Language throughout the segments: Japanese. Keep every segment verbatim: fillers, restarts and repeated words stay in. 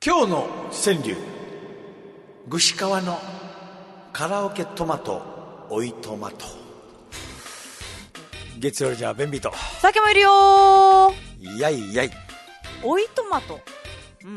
今日の川柳、串川のカラオケトマト追いトマト。月曜日じゃあ便秘と酒もいるよー。 いやいやい追いトマト、うん、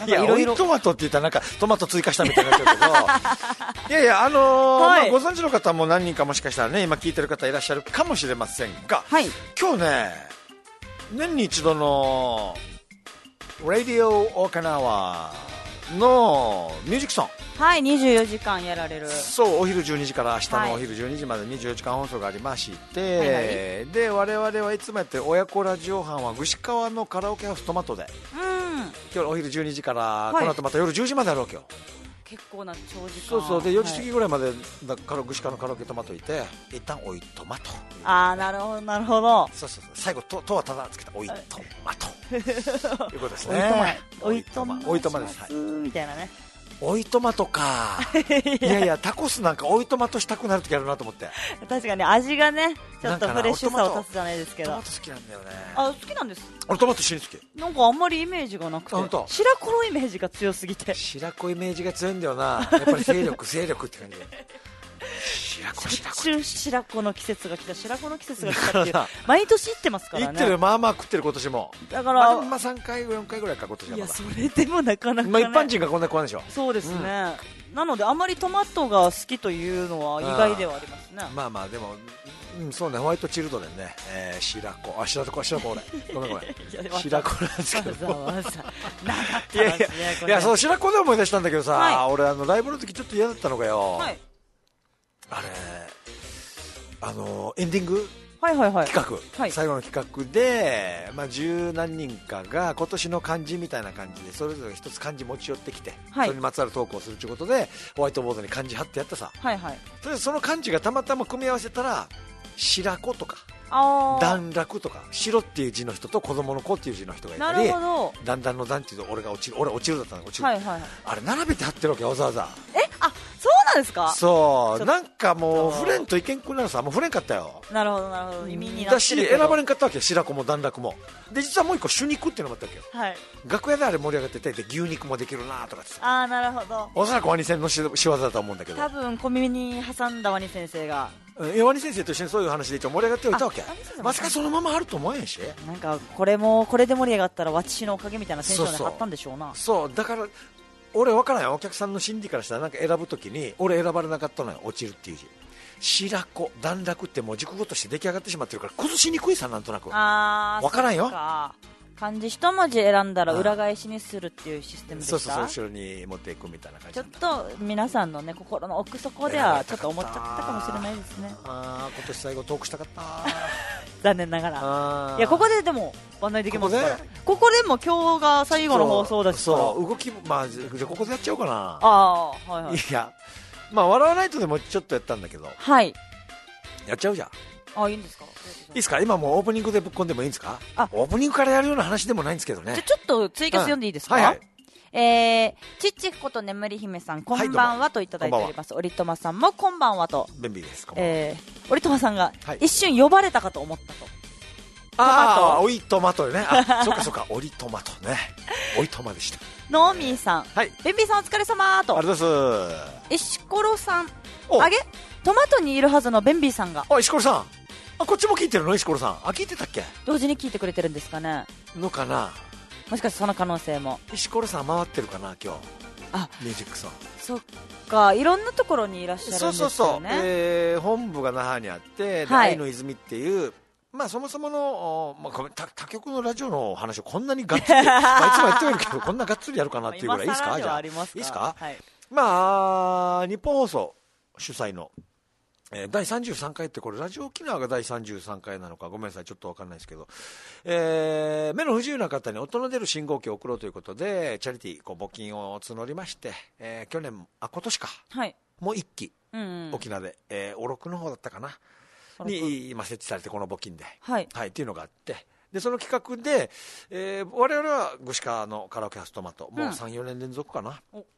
いや追いトマトって言ったらなんかトマト追加したみたいになっちゃうけどいやいやあのーはい、 まあ、ご存知の方も何人かもしかしたらね今聞いてる方いらっしゃるかもしれませんが、 はい、 今日ね年に一度のラディオ沖縄のミュージックソン、 はい、にじゅうよじかんやられる、 そうお昼じゅうにじから明日のお昼じゅうにじまでにじゅうよじかん放送がありまして、はいはい、で我々はいつもやってる親子ラジオ班は串川のカラオケハウストマトで、 うん、 今日お昼じゅうにじから、はい、この後また夜じゅうじまであるわけよ。 結構な長時間。 そうそうでよじ過ぎぐらいまで、はい、だから串川のカラオケトマトいて一旦おいトマト。 ああなるほどなるほど。 そうそうそう最後ととはただつけたおいトマトということですね。 おいトマおいトマです、はい、 みたいなね。 おいトマトかいやいやタコスなんかおいトマトしたくなる時あるなと思って。 確かに味がねちょっとフレッシュさを足すじゃないですけど。 トマト好きなんだよね。 あ好きなんです。 俺トマト死に好き。 なんかあんまりイメージがなくて白子のイメージが強すぎて。 白子イメージが強いんだよなやっぱり勢力勢力って感じ白子白子白子の季節が来た白子の季節が来たっていう毎年行ってますからね。 行ってるまあまあ食ってる今年も。 だからまあさんかいよんかいぐらいか今年はまだ。 いやそれでもなかなか、ね、 まあ、一般人がこんな食わないでしょ。 そうですね、うん、なのであまりトマトが好きというのは意外ではありますね。 あまあまあでも、うん、そうねホワイトチルドレンね、えー、白子あ白子白子俺ごめんごめん白子なんですけどわざわざいやいやいやそう白子で思い出したんだけどさ、はい、俺あのライブの時ちょっと嫌だったのがよ、はい、あれあのエンディングはいはいはい、 企画、はい、最後の企画で、まあ、十何人かが今年の漢字みたいな感じでそれぞれ一つ漢字持ち寄ってきて、はい、それにまつわるトークをするということでホワイトボードに漢字貼ってやったさ、はいはい、それでその漢字がたまたま組み合わせたら白子とか段落とか白っていう字の人と子供の子っていう字の人がいたりだんだんの段っていうと俺が落ちる俺落ちるだったの落ちる、はいはいはい、あれ並べて貼ってるわけわざわざ。 えあそうなんですか。 そうなんかもうフレンといけんくなるさもうフレンかったよ。 なるほどなるほど意味になってるけどだし選ばれんかったわけ白子も段落もで実はもう一個主肉っていうのもあったわけよ、はい、楽屋であれ盛り上がっててで牛肉もできるなとかってさあーなるほどおそらくワニ先生の仕業だと思うんだけど多分小耳に挟んだワニ先生がワニ先生と一緒にそういう話で一応盛り上がっておいたわけ。まさかそのままあると思えんしなんかこれもこれで盛り上がったら私のおかげみたいなテンションで貼ったんでしょうな。 そうそうそうだから俺分からないお客さんの心理からしたらなんか選ぶときに俺選ばれなかったのよ落ちるっていう字白子段落ってもう熟語として出来上がってしまってるから崩しにくいさなんとなくあ分からんよ。 漢字一文字選んだら裏返しにするっていうシステムでした。 そうそうそう後ろに持っていくみたいな感じ。 ちょっと皆さんのね心の奥底ではちょっと思っちゃったかもしれないですね。 あ今年最後トークしたかった残念ながらいやここででも案内できますからこ こ, ここでも今日が最後の放送だしそう動きまあじゃここでやっちゃおうかなあ、はいはい、 いやまあ笑わないとでもちょっとやったんだけどはいやっちゃうじゃん。 あいいんですか。 いいですか今もうオープニングでぶっ込んでもいいんですか。あオープニングからやるような話でもないんですけどね。 じゃちょっとツイキャス読んでいいですか、うんはいはいえー、ちっちこと眠り姫さんこんばんはといただいております。おりとまさんもこんばんはと便利です。 えー、おりとまさんが、はい、一瞬呼ばれたかと思ったと。 ああおいトマトねあそうかそうかおりトマトねおいトマでした。 ノーミーさん、 はい、 ベンビーさんお疲れ様とありがとうございます。 石ころさんあげトマトにいるはずのベンビーさんがあ石ころさんあこっちも聞いてるの石ころさんあ聞いてたっけ。 同時に聞いてくれてるんですかねのかなもしかしてその可能性も。 石ころさん回ってるかな今日あミュージックソン。 そっかいろんなところにいらっしゃるんですよね。 そうそうそう、えー、本部が那覇にあってはい、 愛の泉っていうまあそもそもの、まあ、他, 他局のラジオの話をこんなにがっつり、まあ、いつもやってるけどこんながっつりやるかなっていうぐらいいいですか。じゃあいいですか、はい、まあ日本放送主催のえー、だいさんじゅうさんかいってこれラジオ沖縄がだいさんじゅうさんかいなのかごめんなさいちょっと分かんないですけど、えー、目の不自由な方に音の出る信号機を送ろうということでチャリティーこう募金を募りまして、えー、去年あ今年か、はい、もういっき、うんうん、沖縄で、えー、おろくの方だったかなに今設置されてこの募金で、はいはい、っていうのがあってでその企画で、えー、我々は串川のカラオケハウストマトもう さん,よ 年連続かな、うん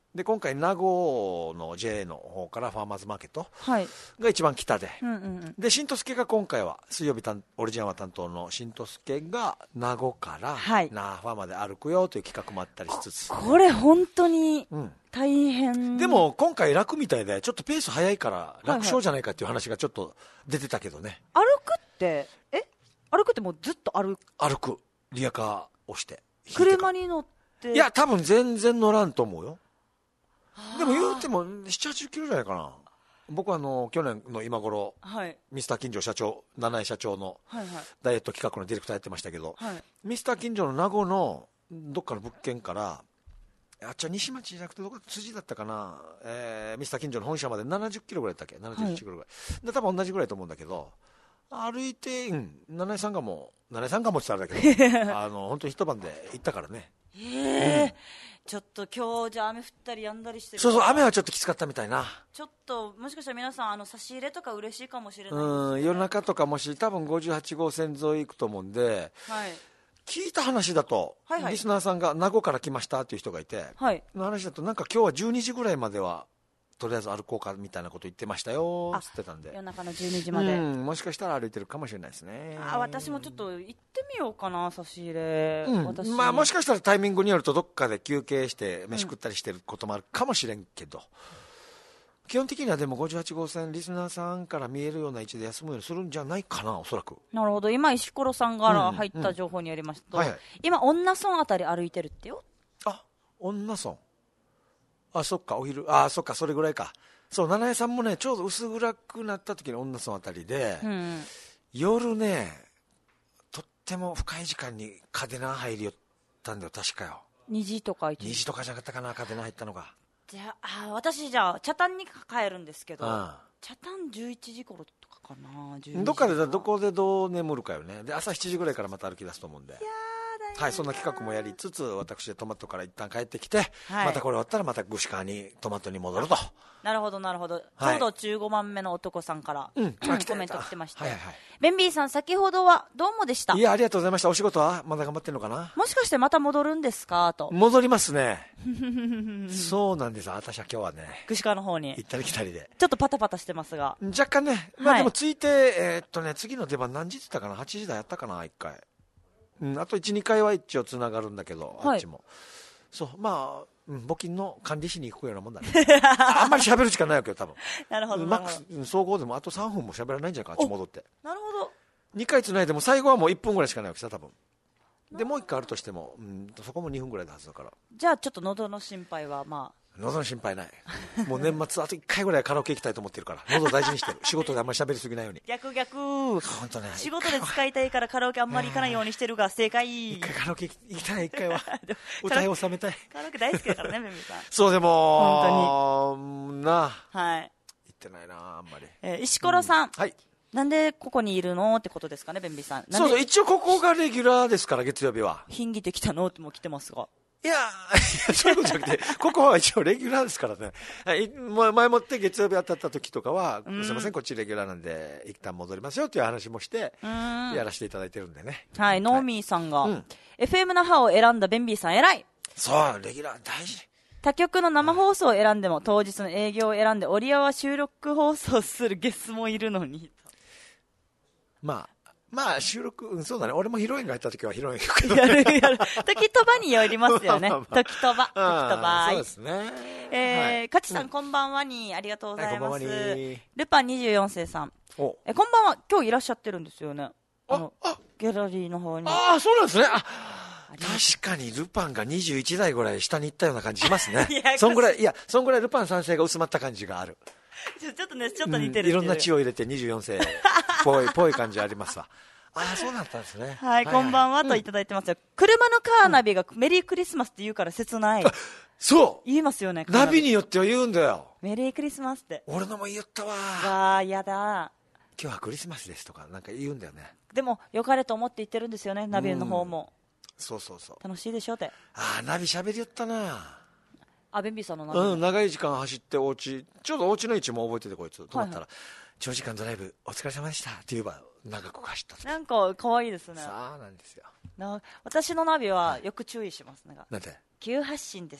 で今回名護の ジェイ の方からファーマーズマーケットが一番北で、 うんうんうん、で新藤助が今回は水曜日オリジンアワー担当の新藤助が名護から、はい、ナーファーまで歩くよという企画もあったりしつつ、 これ本当に大変、うん、 でも今回楽みたいでちょっとペース早いから楽勝じゃないかっていう話がちょっと出てたけどね、 はいはい、歩くってえ歩くってもうずっと歩く歩くリアカーをして車に乗っていや多分全然乗らんと思うよ。でも言うてもななじゅうはちキロじゃないかな。僕はあの去年の今頃、はい、ミスター近所社長七重社長のダイエット企画のディレクターやってましたけど、はい、ミスター近所の名護のどっかの物件からあっちは西町じゃなくてどこ辻だったかな、えー、ミスター近所の本社までななじゅっキロぐらいだったっけななじゅういちキロぐらい、はい、で多分同じぐらいと思うんだけど歩いて、うん、七重さんがも七重さんがもって言ったらあれだけどあの本当に一晩で行ったからね。 へえ、うん、ちょっと今日じゃ雨降ったりやんだりしてる。 そうそう雨はちょっときつかったみたいな。 ちょっともしかしたら皆さんあの差し入れとか嬉しいかもしれないです、ね、 うん夜中とかもし多分ごじゅうはち号線沿い行くと思うんで、はい、聞いた話だと、はいはい、リスナーさんが名護から来ましたっていう人がいて、はい、の話だとなんか今日はじゅうにじぐらいまではとりあえず歩こうかみたいなこと言ってましたよっつってたんで夜中のじゅうにじまで、 うん、もしかしたら歩いてるかもしれないですね。 あ私もちょっと行ってみようかな差し入れ、うん私まあ、もしかしたらタイミングによるとどっかで休憩して飯食ったりしてることもあるかもしれんけど、うん、基本的にはでもごじゅうはち号線リスナーさんから見えるような位置で休むようにするんじゃないかなおそらく。 なるほど。今石ころさんから入った情報によりますと、うんうんはいはい、今恩納村あたり歩いてるってよ。 あ恩納村あそっかお昼あそっかそれぐらいか。そう七重さんもねちょうど薄暗くなった時に恩納村あたりで、うん、夜ねとっても深い時間に嘉手納入りよったんだよ確かよ。 にじとかいちじにじとかじゃなかったかな嘉手納入ったのが。 じゃあ私じゃあ茶炭に帰るんですけど、ああ茶炭じゅういちじ頃とかかな。じゅうにじどっかでどこでどう眠るかよね。で朝しちじぐらいからまた歩き出すと思うんで。いやはい、そんな企画もやりつつ私でトマトから一旦帰ってきて、はい、またこれ終わったらまた串川にトマトに戻ると。なるほどなるほど、はい、ちょうどじゅうごばんめの男さんから、うん、コメント来てまして、はいはい、ベンビーさん先ほどはどうもでした。 いやありがとうございました。お仕事はまだ頑張ってるのかな。 もしかしてまた戻るんですかと。 戻りますねそうなんです。私は今日はね串川の方に行ったり来たりでちょっとパタパタしてますが若干ね、まあ、でもついて、はい、えー、っとね次の出番何時って言ったかなはちじ台やったかな一回。うん、あといち、にかいは一応つながるんだけど、はい、あっちもそうまあ、うん、募金の管理しに行くようなもんだねあんまり喋る時間ないわけよ多分なるほどマックス総合でもあとさんぷんも喋らないんじゃないかあっち戻って。 なるほど。 にかいつないでも最後はもういっぷんぐらいしかないわけさ多分でもういっかいあるとしても、うん、そこもにふんぐらいのはずだから。 じゃあちょっと喉の心配はまあ喉の心配ない。もう年末あといっかいぐらいカラオケ行きたいと思ってるから喉大事にしてる。仕事であんまり喋りすぎないように。 逆逆本当ね仕事で使いたいからカラオケあんまり行かないようにしてるが正解。 一回カラオケ行きたい一回は歌い収めたい。 カラオケ大好きだからねメミさんそうでも本当になはい行ってないなあんまり、 えー、石ころさん、うん、はいなんでここにいるのってことですかねベンビーさん。 そうそう一応ここがレギュラーですから月曜日は。 品着てきたのっても来てますがいやそういうことじゃなくてここは一応レギュラーですからね。前もって月曜日当たった時とかはすいませんこっちレギュラーなんで一旦戻りますよっていう話もしてやらせていただいてるんでね。 はい、はい、ノーミーさんが、うん、エフエム 那覇を選んだベンビーさん偉い。 そうレギュラー大事。 他局の生放送を選んでも当日の営業を選んでオリアは収録放送するゲスもいるのにまあまあ収録、うん、そうだね俺もヒロインが入った時はヒロイン行くけど、 ね、やるやる時とばによりますよね時とば時とばそうですね。 えーはい、かちさん、うん、こんばんはにありがとうございます、はい、ルパンにじゅうよん世さんえこんばんは今日いらっしゃってるんですよねあのあギャラリーの方に。 ああそうなんですね。あ確かにルパンがにじゅういちだいぐらい下に行ったような感じしますねそんぐらいいやそんぐらいルパンさん世が薄まった感じがある。 ちょ、ちょっとねちょっと似てる、うん、 いろんな血を入れてにじゅうよん世っぽいぽい感じありますわああそうだったんですね。 はい、はい、こんばんはといただいてますよ、うん、車のカーナビがメリークリスマスって言うから切ない、うん、 そう言いますよねナビによっては言うんだよメリークリスマスって。 俺のも言ったわわーやだ今日はクリスマスですとかなんか言うんだよね。 でも良かれと思って言ってるんですよねナビの方も、 うん、そうそうそう楽しいでしょって。 ああナビ喋りよったなあベンビーさんのナビ、 うん、長い時間走ってお家ちょうどお家の位置も覚えててこいつ止まったら、はいはい、長時間ドライブお疲れ様でしたって言えば長く走った。 なんか可愛いですね。 さあなんですよな私のナビはよく注意しますね。 なんで急発進ですと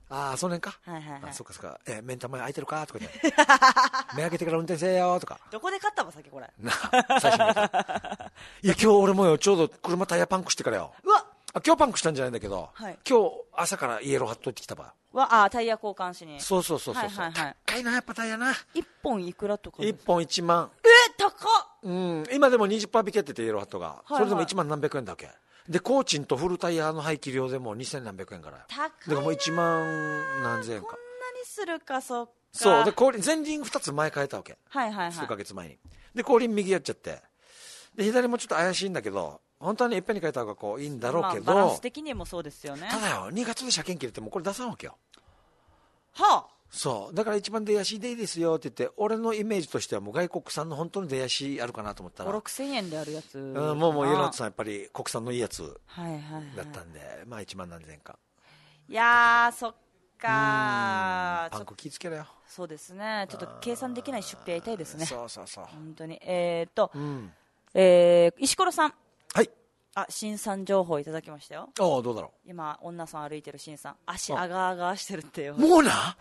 ああ、その辺か。 はいはいはい。 あ、そっかそっか。え、目ん玉空いてるかとかね。目開けてから運転せよとか。 どこで買ったの先これ。 な、最新型。いや、今日俺もよ、ちょうど車タイヤパンクしてからよ。 うわあ、今日パンクしたんじゃないんだけど、 はい、 今日朝からイエローハット行ってきたば。 わ、あ、タイヤ交換しに。 そうそうそうそう。はいはいはい。 高いな、やっぱタイヤな。 一本いくらとか。 一本一万。 え、高っ。 うん、今でも にじゅっパーセント 引きやってて、イエローハットが。はいはい、それでもいちまん何百円だけ。で、工賃とフルタイヤの排気量でもにせん何百円から。 高いな。だからもういちまん何千円か。 こんなにするか、そっか。 そう。で、後輪、前輪ふたつ前変えたわけ。 はいはいはい。 数ヶ月前に。で、後輪右やっちゃって。で、左もちょっと怪しいんだけど、本当はね、いっぺんに変えた方がこういいんだろうけど、 まあ、バランス的にもそうですよね。 ただよ、にがつで車検切れてもこれ出さんわけよ。 はあ。 そうだから一番出足でいいですよって言って、俺のイメージとしてはもう外国産の本当に出足あるかなと思ったらご、ろくせんえんであるやつ、うん、 もうもうイエローハットさんやっぱり国産のいいやつはいはい、はい、 だったんで、まあいちまん何千円か。 いやーそっかー、 パンク気ぃつけろよ。 そうですね、ちょっと計算できない出費やりたいですね。 そうそうそう、 本当に。えーっと、 うん、 えー、石ころさん、 はい、 あ、新さん情報いただきましたよ。 ああ、どうだろう。 今女さん歩いてる新さん、足あがあがしてるってよ。 もうな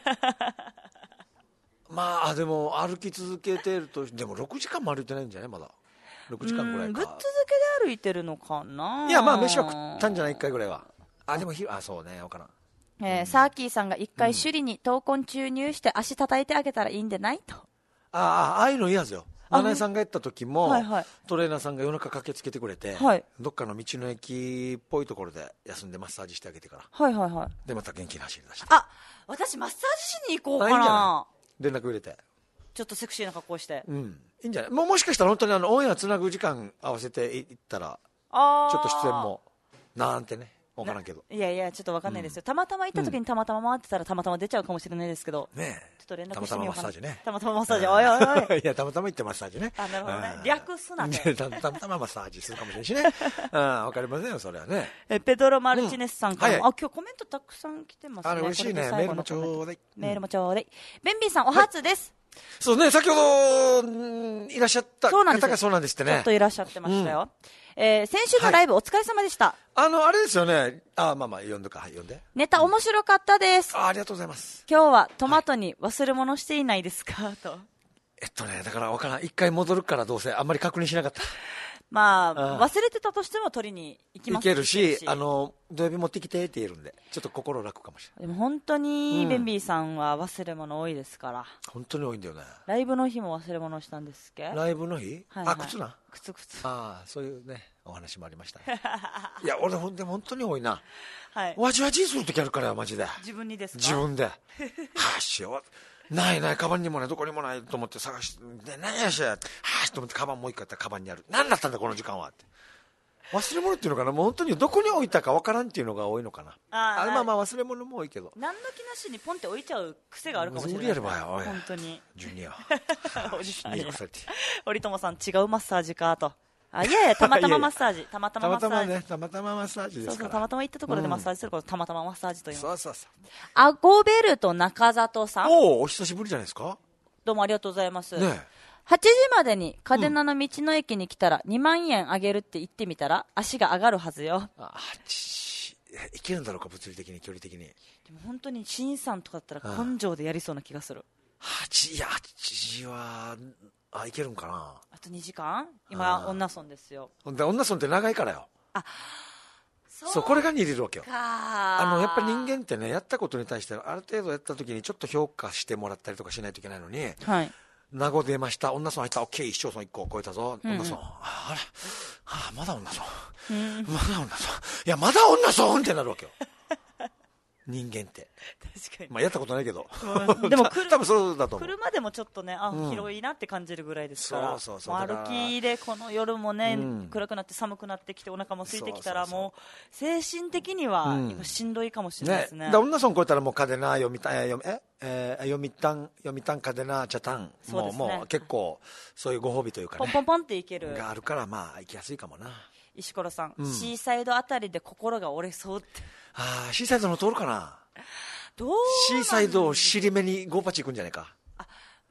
まあでも歩き続けてると、でもろくじかんも歩いてないんじゃないまだ。ろくじかんぐらいか。 ぶっ続けで歩いてるのかな。 いや、まあ飯は食ったんじゃない、いっかいぐらいは。あ、でもひ、あ、そうね、わからん。 えーうん、サーキーさんがいっかい首里に闘魂注入して足叩いてあげたらいいんでないと。 ああ、ああいうのいいはずよ。七重さんがやった時も、 はいはい、 トレーナーさんが夜中駆けつけてくれて、はい、どっかの道の駅っぽいところで休んでマッサージしてあげてから、 はいはいはい、 でまた元気に走り出して、 あ、私マッサージしに行こうかな。 連絡入れてちょっとセクシーな格好して、 うん、いいんじゃない。もうもしかしたら本当にあのオンエアつなぐ時間合わせていったらちょっと出演もなんてね、分からんけど、 いやいやちょっと分かんないですよ、うん、たまたま行った時にたまたま回ってたらたまたま出ちゃうかもしれないですけど、ね、ちょっと連絡してみようかな。たまたまマッサージね、たまたまマッサージ、おいおいおいいやたまたま行ってマッサージね、あ、なるほどね、略すなねたまたまマッサージするかもしれないしね分かりませんよそれはね。えペドロ・マルチネスさんからも、うん、はいはい、あ今日コメントたくさん来てますね。あれ嬉しいね。メールもちょうだい、メールもちょうだい、ベンビーさんお初です、はい、 そうね、先ほどいらっしゃった方がそうなんですってね。 ちょっといらっしゃってましたよ、うん、えー、先週のライブお疲れ様でした、はい、 あのあれですよね、あまあまあ読んでか、はい、読んで。 ネタ面白かったです、 うん、あ, ありがとうございます。 今日はトマトに忘れ物していないですか、はい、と。 えっとねだから分からん、一回戻るからどうせあんまり確認しなかった。 まあ、忘れてたとしても取りに行きます。 行けるし、あの土曜日持ってきてって言えるんでちょっと心楽かもしれない。 でも本当にベンビーさんは忘れ物多いですから、うん、 本当に多いんだよね。 ライブの日も忘れ物したんですっけ。 ライブの日、はいはい、あ靴な靴靴、 ああそういうねお話もありました、ね、いや俺ほんで本当に多いな、 はい、 わじわじする時あるからよマジで。 自分にですか。 自分ではあしよないない、カバンにもない、どこにもないと思って探して何やしやはあと思ってカバンもう一回やったらカバンにある、何だったんだこの時間はって。忘れ物っていうのかな、もう本当にどこに置いたか分からんっていうのが多いのかな。ああまあまあ忘れ物も多いけど、 何の気なしにポンって置いちゃう癖があるかもしれない。無理やればよ本当にジュニアおじさんや堀友さん違うマッサージかと。あいやいやたまたまマッサージたまたまマッサージ、ね、 たまたまマッサージですから。 そうそう、たまたま行ったところでマッサージすること、うん、たまたまマッサージという。 そうそうそう。 アゴベルト中里さん、 おお久しぶりじゃないですか。 どうもありがとうございます、 ね、 はちじまでに嘉手納の道の駅に来たらにまんえんあげるって言ってみたら足が上がるはずよ。 あちいけるんだろうか物理的に距離的に。でも本当に新さんとかだったら根性でやりそうな気がする。 はちいやはちじはあいけるんかな。 あとにじかん今女村ですよ。 女村って長いからよ。 あそうこれが似れるわけよ。 あのやっぱり人間ってねやったことに対してある程度やった時にちょっと評価してもらったりとかしないといけないのに、 はい、 名護出ました女村入った OK 一町村いっこ超えたぞ、うんうん、女村あれあまだ女村、うん、まだ女村いやまだ女村ってなるわけよ人間って確かに、 まあ、やったことないけど、 うん、でも多分そうだと思う。 車でもちょっとねあ、うん、広いなって感じるぐらいですから、 そうそうそう歩きでこの夜もね、うん、暗くなって寒くなってきてお腹も空いてきたらもう精神的には今しんどいかもしれないですね。 ねだ女村超えたらもう嘉手納読みたん読みええー、読みたん読みたん嘉手納茶炭もう、もう結構そういうご褒美というかねポンポンポンっていけるがあるからまあ行きやすいかもな。 石ころさん、 うん、 シーサイドあたりで心が折れそうって。 ああシーサイドの通るかな。 どうシーサイドを尻目にゴーパチ行くんじゃないか。 あ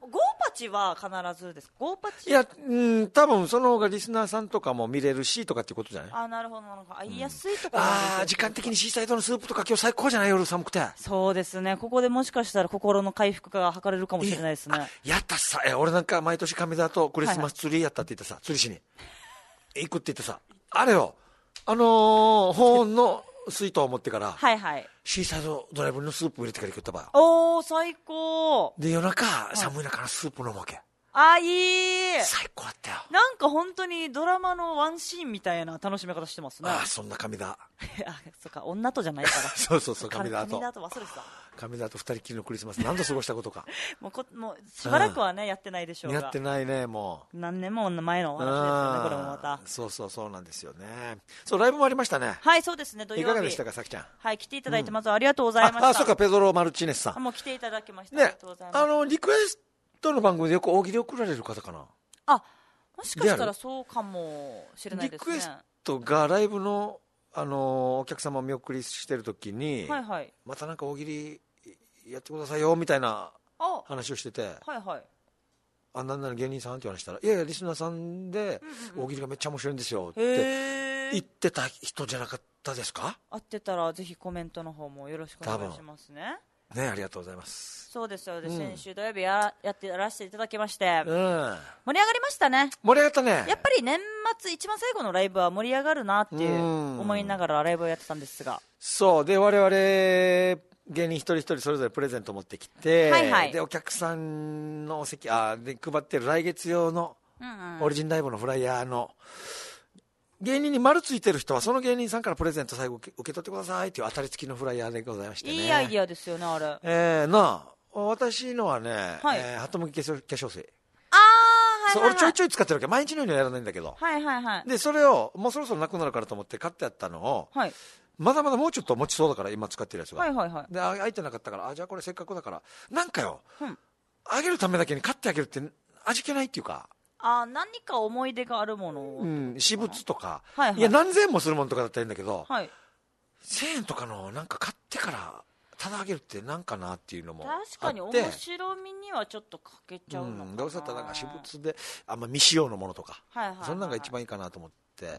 ゴーパチは必ずですか？ゴーパチ、 いや、うん、多分その方がリスナーさんとかも見れるしとかっていうことじゃない？ あ、なるほどなるほど。あ、言いやすいとか、 うん、ああ、時間的にシーサイドのスープとか今日最高じゃない？夜寒くて。 そうですね。ここでもしかしたら心の回復が図れるかもしれないですね。 やったっさ、え俺なんか毎年亀田とクリスマスツリーやったって言ってさ、はいはい、釣りしに行くって言ってさ、あれよ、あのー、保温の水筒を持ってからはい、はい、シーサイドドライブのスープ入れてから行ったば。 おー、最高で夜中、はい、寒い中のスープ飲むわけ。 あ、いい。 最高だったよ。 なんか本当にドラマのワンシーンみたいな楽しみ方してますね。 ああ、そんな神田。 あ、そっか、女とじゃないから。 そうそうそう、神田と。 神田と忘れてた。 神田と二人きりのクリスマス何度過ごしたことか。 もうこ、もうしばらくはね、うん、やってないでしょうが。 やってないね、もう。何年も前のお話ですよね、これもまた。 そうそうそうなんですよね。そう、ライブもありましたね。 はい、そうですね、土曜日。 いかがでしたか、さきちゃん。 はい、来ていただいて、まずはありがとうございました。 あ、あ、そうか、ペドロ・マルチネスさん。 もう来ていただきました。 ね、 ありがとうございます。 あの、リクエストどの番組でよく大喜利送られる方かな。 あ、もしかしたらそうかもしれないですね。 リクエストがライブの、あのー、お客様を見送りしてるときに、はいはい、またなんか大喜利やってくださいよみたいな話をしてて、はいはい、あ、なんなら芸人さんって言われたら、いやいやリスナーさんで大喜利がめっちゃ面白いんですよって言ってた人じゃなかったですか？合ってたらぜひコメントの方もよろしくお願いしますね。ね、ありがとうございます。そうですよね、うん、先週土曜日 や, やってやらせていただきまして、うん、盛り上がりましたね。盛り上がったね。やっぱり年末一番最後のライブは盛り上がるなっていう思いながらライブをやってたんですが、そうで我々芸人一人一人それぞれプレゼントを持ってきて、はいはい、でお客さんのお席あで配ってる来月用のオリジンライブのフライヤーの芸人に丸ついてる人はその芸人さんからプレゼント最後受け取ってくださいっていう当たり付きのフライヤーでございましてね。いいアイディアですよねあれ。えー、なあ私のはね、はい、えー、ハットムギ化粧水。ああ、はいはいはい、俺ちょいちょい使ってるわけ。毎日のようにはやらないんだけど、はいはいはい、でそれをもうそろそろなくなるからと思って買ってあったのを、はい、まだまだもうちょっと持ちそうだから今使ってるやつが、はいはいはい、で空いてなかったから、あじゃあこれせっかくだからなんかよ、うん、あげるためだけに買ってあげるって味気ないっていうか、あ何か思い出があるもの、うん、私物とか、はいはい、いや何千円もするものとかだったらいいんだけど、はい、せんえんとかのなんか買ってからただあげるってなんかなっていうのもあって、確かに面白みにはちょっと欠けちゃうのかな、うん、どうせだったらなんか私物であんま未使用のものとか、はいはいはいはい、そんなのが一番いいかなと思って、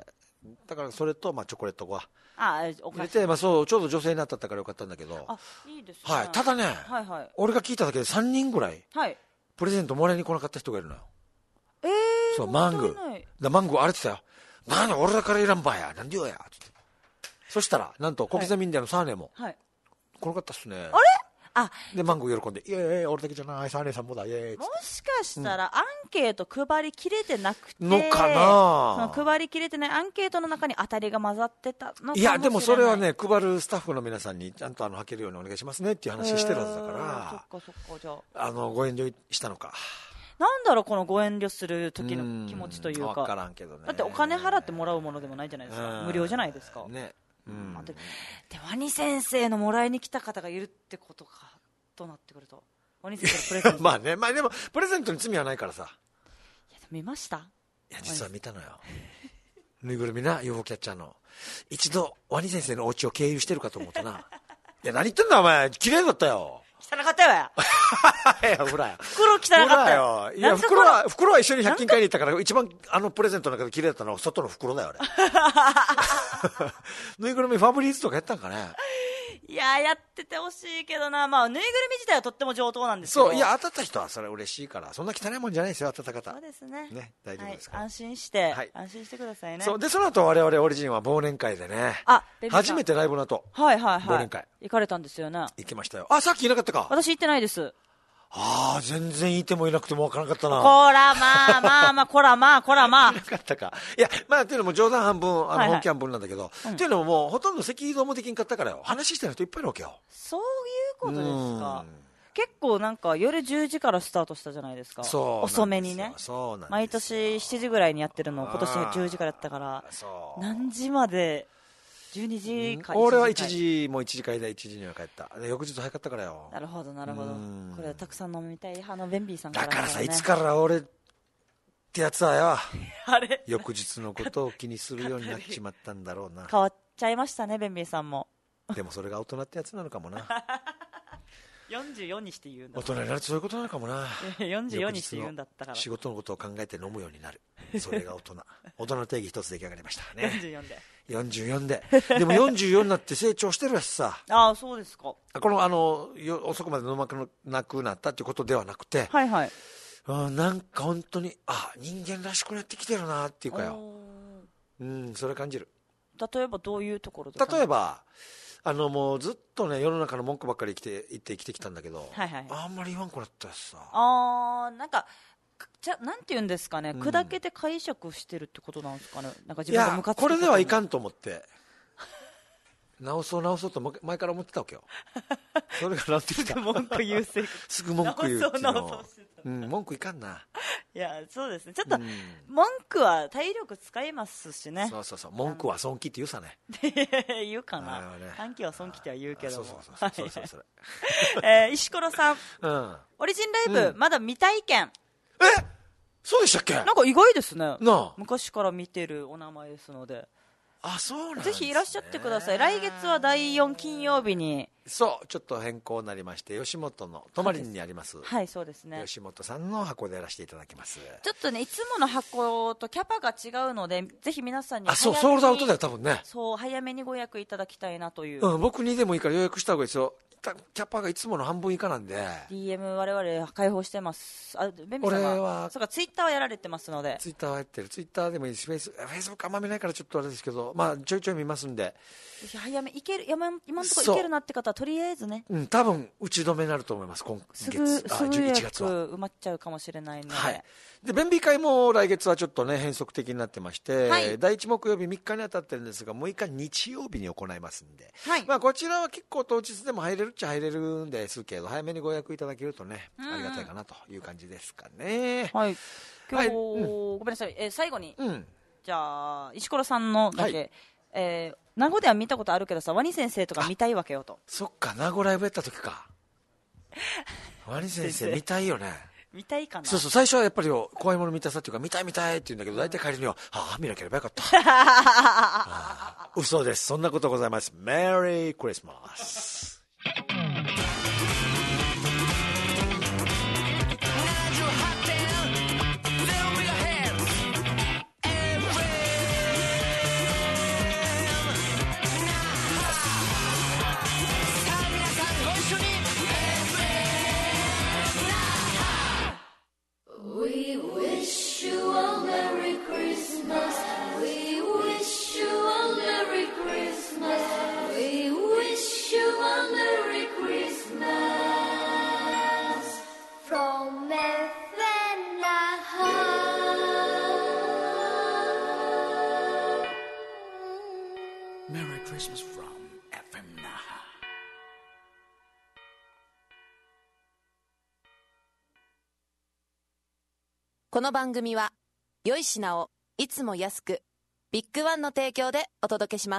だからそれとまあチョコレートは入れて、まあ、そうちょうど女性になったからよかったんだけど、あいいですね、はい、ただね、はいはい、俺が聞いただけでさんにんぐらい、はい、プレゼントもらいに来なかった人がいるのよ。えー、そうマンゴーだマンゴー荒れてたよ。なんで俺だからいらんばやなんでよやって。そしたらなんと小刻みんだのサーネも、はい、来なかったっすね。あれあでマンゴー喜んでイエーイ俺だけじゃないサーネさんもだイエーイ。もしかしたらアンケート配りきれてなくて、うん、のかな、その配りきれてないアンケートの中に当たりが混ざってたのかもしれない。いやでもそれはね配るスタッフの皆さんにちゃんとあの履けるようにお願いしますねっていう話してるはずだから、そっかそっか、じゃああのご遠慮したのか。なんだろうこのご遠慮する時の気持ちというか、分からんけどね、だってお金払ってもらうものでもないじゃないですか、無料じゃないですかね、うん、で, でワニ先生のもらいに来た方がいるってことかとなってくると、ワニ先生のプレゼントまあね、まあでもプレゼントに罪はないからさ。いや見ました？いや実は見たのよぬいぐるみな ユーフォー キャッチャーの一度ワニ先生のお家を経由してるかと思ったな。いや何言ってんだお前、綺麗だったよ。汚かったよや。いやほらや袋汚かったよ。いや袋は袋は一緒にひゃく均買いに行ったから一番あのプレゼントの中で綺麗だったのは外の袋だよあれ。ぬいぐるみファブリーズとかやったんかね。いややっててほしいけどな。まあぬいぐるみ自体はとっても上等なんですけど、そういや当たった人はそれ嬉しいから、そんな汚いもんじゃないですよ当たった方。そうですね、ね大丈夫ですから、はい、安心して、はい、安心してくださいね。そうでその後我々オリジンは忘年会でね、あ初めてライブの後、はいはいはい、忘年会行かれたんですよね。行きましたよ。あさっきいなかったか。私行ってないです。ああ全然いてもいなくても分からなかったな。こらまあまあまあこらまあこらまあいなかったか。いやまあっていうのも冗談半分あの本気半分なんだけど、はいはい、っていうのももうほとんど席移動もできんかったからよ。話してる人いっぱいいるわけよ。そういうことですか。結構なんか夜じゅうじからスタートしたじゃないですか。そう遅めにね。そうなん毎年しちじぐらいにやってるのを今年じゅうじからやったから、何時までじゅうにじか、俺はいちじもいちじ会でいちじには帰った。で翌日早かったからよ。なるほどなるほど。これたくさん飲みたい派のベンビーさんから、ね、だからさいつから俺ってやつはよあれ翌日のことを気にするようになっちまったんだろうな。変わっちゃいましたねベンビーさんも。でもそれが大人ってやつなのかもな。 よんじゅうよんにして言うんだ。 大人になるとそういうことなのかもな。 よんじゅうよんにして言うんだったから。 仕事のことを考えて飲むようになる。それが大人。大人の定義一つ出来上がりましたね。 よんじゅうよんで。 よんじゅうよんで。でもよんじゅうよんになって成長してるやつさ。 ああ、そうですか。 このあの遅くまで飲まなくなったっていうことではなくて、 はいはい。 あなんか本当にあ人間らしくなってきてるなっていうかよ。うん、それ感じる。 例えばどういうところで？ 例えばあのもうずっとね世の中の文句ばっかり生きて言って生きてきたんだけど、 はいはい、 あんまり言わんくなったしさ。 あーなんかじゃなんて言うんですかね、うん、砕けて解釈してるってことなんですかね。なんか自分がムカつくこれではいかんと思って直そう直そうと前から思ってたわけよ。それがなってきた。 文句言うせいすぐ文句言うっていうの。うん、文句いかんな。 いやそうですね、ちょっと、うん、文句は体力使いますしね。 そうそうそう、文句は損気って言うさね。 言うかな、短気は損気っては言うけども。 そうそうそうそうそうえー、石ころさん、 うん、 オリジンライブ、うん、まだ未体験。 えそうでしたっけ。 なんか意外ですね。 な昔から見てるお名前ですので。 あ、そうなんですね。 ぜひいらっしゃってください。来月はだいよん金曜日に。 そうちょっと変更になりまして吉本の泊まりにあります。 はいそうですね、 吉本さんの箱でやらせていただきます。 ちょっとねいつもの箱とキャパが違うのでぜひ皆さんにあそうソールドアウトだよ多分ね。 そう早めにご予約いただきたいなという、 うん、僕にでもいいから予約した方がいいですよ。キャパがいつもの半分以下なんでディーエム 我々開放してます。あベンビさんは俺はそうかツイッターはやられてますので。 ツイッターはやってる。ツイッターでもいいしフェイスフェイスブックあんま見ないからちょっとあれですけど、まあちょいちょい見ますんでぜひ早めいける今のところいけるなって方はとりあえずね、 うん、多分打ち止めになると思います。今月すぐすぐ予約埋まっちゃうかもしれないので、 はい、で弁美会も来月はちょっとね変則的になってまして、はい、だいいち木曜日みっかに当たってるんですがむいか日曜日に行いますんで、はい、まあ、こちらは結構当日でも入れるっちゃ入れるんですけど早めにご予約いただけるとね、うん、ありがたいかなという感じですかね。 はい今日、はいうん、ごめんなさい、えー、最後に、うん、じゃあ石ころさんのだけ、はいえー、名護では見たことあるけどさワニ先生とか見たいわけよと。 そっか名護ライブやった時かワニ先生見たいよね。 見たいかな。 そうそう最初はやっぱり怖いもの見たさっていうか見たい見たいって言うんだけど大体帰りにはああ見なければよかったあ嘘です。そんなことございます。メリークリスマス。 We wish you a Merry Christmas. We wish you a Merry Christmas. We wish you a Merry Christmas. From F N Naha. Merry Christmas from F N Naha. この番組は良い品をいつも安くビッグワンの提供でお届けします。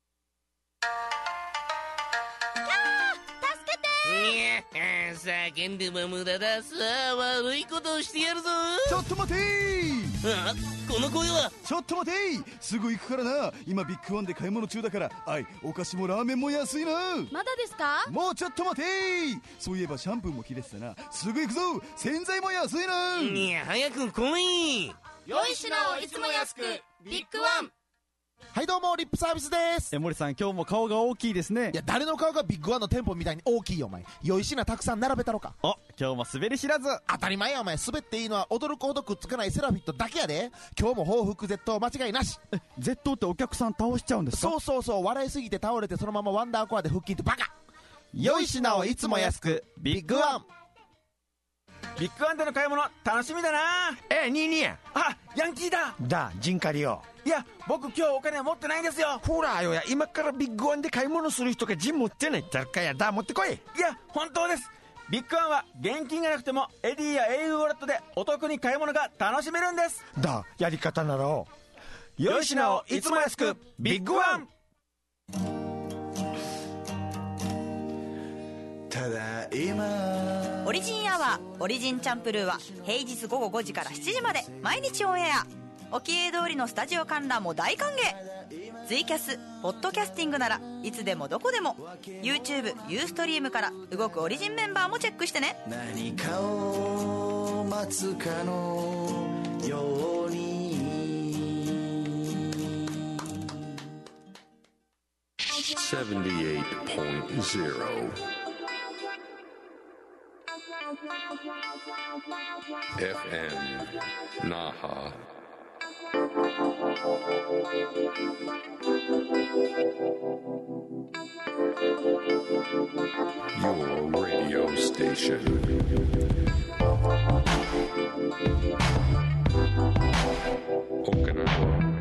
キャー助けてー。いや叫んでも無駄だ。さあ悪いことをしてやるぞ。 ちょっと待てー。 あこの声は。 ちょっと待てー。すぐ行くからな。今ビッグワンで買い物中だから。はいお菓子もラーメンも安いな。 まだですか。 もうちょっと待てー。そういえばシャンプーも切れてたな。すぐ行くぞ。洗剤も安いな。 いや早く来い。 良い品をいつも安くビッグワン。 はいどうもリップサービスです。 え森さん今日も顔が大きいですね。 いや誰の顔がビッグワンの店舗みたいに大きいよお前。良い品たくさん並べたろか。 お今日も滑り知らず。 当たり前やお前。滑っていいのは驚くほどくっつかないセラフィットだけやで。今日も報復絶倒間違いなし。 え絶倒ってお客さん倒しちゃうんですか。 そうそうそう笑いすぎて倒れてそのままワンダーコアで腹筋ってバカ。 良い品をいつも安くビッグワン。ビッグワンでの買い物楽しみだな。 ええ、にいにや。 あ、ヤンキーだ。 だ、ジンカリよ。 いや、僕今日お金持ってないんですよ。 ほらよや、今からビッグワンで買い物する人がジン持ってないってかやだ、持ってこい。 いや、本当です。ビッグワンは現金がなくてもエディや エーユー ウォレットでお得に買い物が楽しめるんです。 だ、やり方ならを。 良い品をいつも安くビッグワン。 ただいまオリジンアワーオリジンチャンプルーは平日午後ごじからしちじまで毎日オンエア。 沖江通りのスタジオ観覧も大歓迎。ツイキャス、ポッドキャスティングならいつでもどこでも YouTube、ユーストリームから動くオリジンメンバーもチェックしてね。 何かを待つかのようにセブンティエイトポイントゼロ エフエム Naha Your radio station Okinawa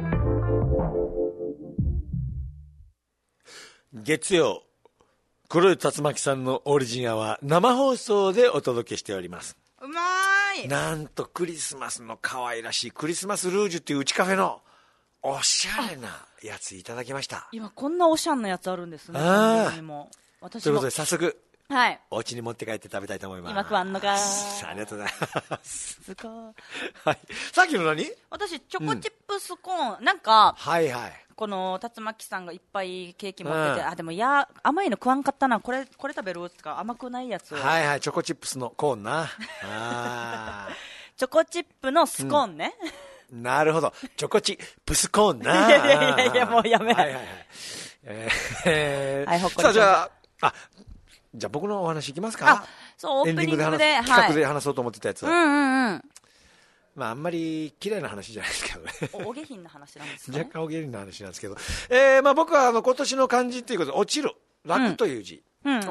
月曜、黒い竜巻さんのオリジンアは生放送でお届けしております。 うまーい。 なんとクリスマスの可愛らしいクリスマスルージュっていううちカフェのおしゃれなやついただきました。 今こんなおしゃんなやつあるんですね。 あにも私もということで早速、 はい、 お家に持って帰って食べたいと思います。 今食わんのか。 ありがとうございます。 すごい。 はい。さっきの何？ 私チョコチップスコーン、うん、なんか、 はいはい。 この竜巻さんがいっぱいケーキ持ってて、うん、あでもいや甘いの食わんかったな、これこれ食べるとか甘くないやつ。 はいはい、チョコチップスのコーンな。あチョコチップのスコーンね。 うん、なるほど、チョコチップスコーンな。 いやいやいやいやもうやめ。 はいはいはい。えー、はい、ほっこり。さあじゃああじゃあ僕のお話いきますか。 あそうオープニングでエンディングで話、はい、企画で話そうと思ってたやつ。 うんうんうん。 まああんまり綺麗な話じゃないですけどね。 お下品な話なんですかね。 若干お下品な話なんですけど、えー、まあ僕はあの今年の漢字ということで落ちる楽という字を、うん、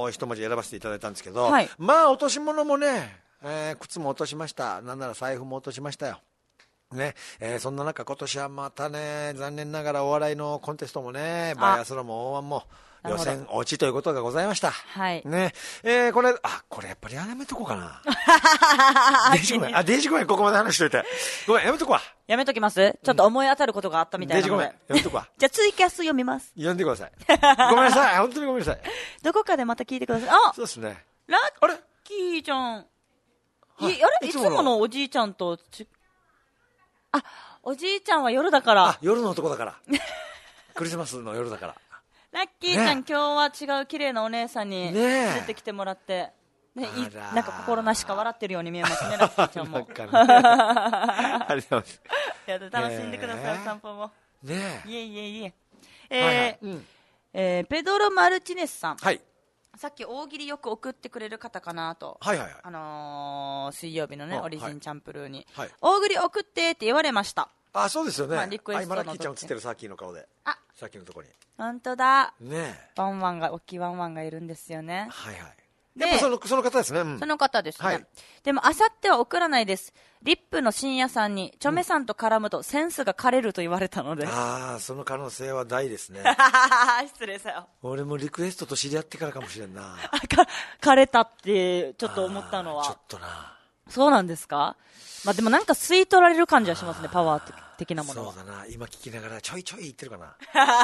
お一文字選ばせていただいたんですけど、はい、まあ落とし物もね、えー、靴も落としました。なんなら財布も落としましたよ。ねえー、そんな中今年はまたね残念ながらお笑いのコンテストもねバイアスロンも オーワン も予選落ちということがございました。 はい。 ねえー、これあこれやっぱりやめとこうかな。デイジごめんあデイジごめんここまで話しといてごめんやめとこわ。 やめときます。ちょっと思い当たることがあったみたいなので。 デイジごめんやめとこわ。 じゃあツイキャス読みます。 読んでください。ごめんなさい本当にごめんなさい。 どこかでまた聞いてください。あそうですね。 ラッキーちゃん。い、はい、あれいつものおじいちゃんとちあおじいちゃんは夜だから。 あ夜の男だから。クリスマスの夜だから。 ラッキーちゃん、ね、今日は違う綺麗なお姉さんに出てきてもらって、ね、いなんか心なしか笑ってるように見えますね、ラッキーちゃんも。 ありがとうございます。 いや楽しんでください、ね、散歩も。 ねいえいえいえ。えーはいはいうんえー、ペドロ・マルチネスさん。 はい。 さっき大喜利よく送ってくれる方かなと、 はいはいはい、 あのー、水曜日のねオリジンチャンプルーに、 はい、 大喜利送ってって言われました。 あそうですよね、 まあ、リクエストの今ラッキーちゃん映ってるさっきの顔であさっきのところに本当だねワンワンが大きいワンワンがいるんですよね。 はいはいやっぱそのその方ですね、うん、 その方ですね、はい、でもあさっては送らないです。リップの深夜さんにチョメさんと絡むとセンスが枯れると言われたので、うん、 ああその可能性は大ですね。 失礼さよ。 俺もリクエストと知り合ってからかもしれんな。 枯れたってちょっと思ったのはちょっとな。そうなんですか。まあでもなんか吸い取られる感じはしますね、パワー的なものは。 そうだな今聞きながらちょいちょい言ってるかな。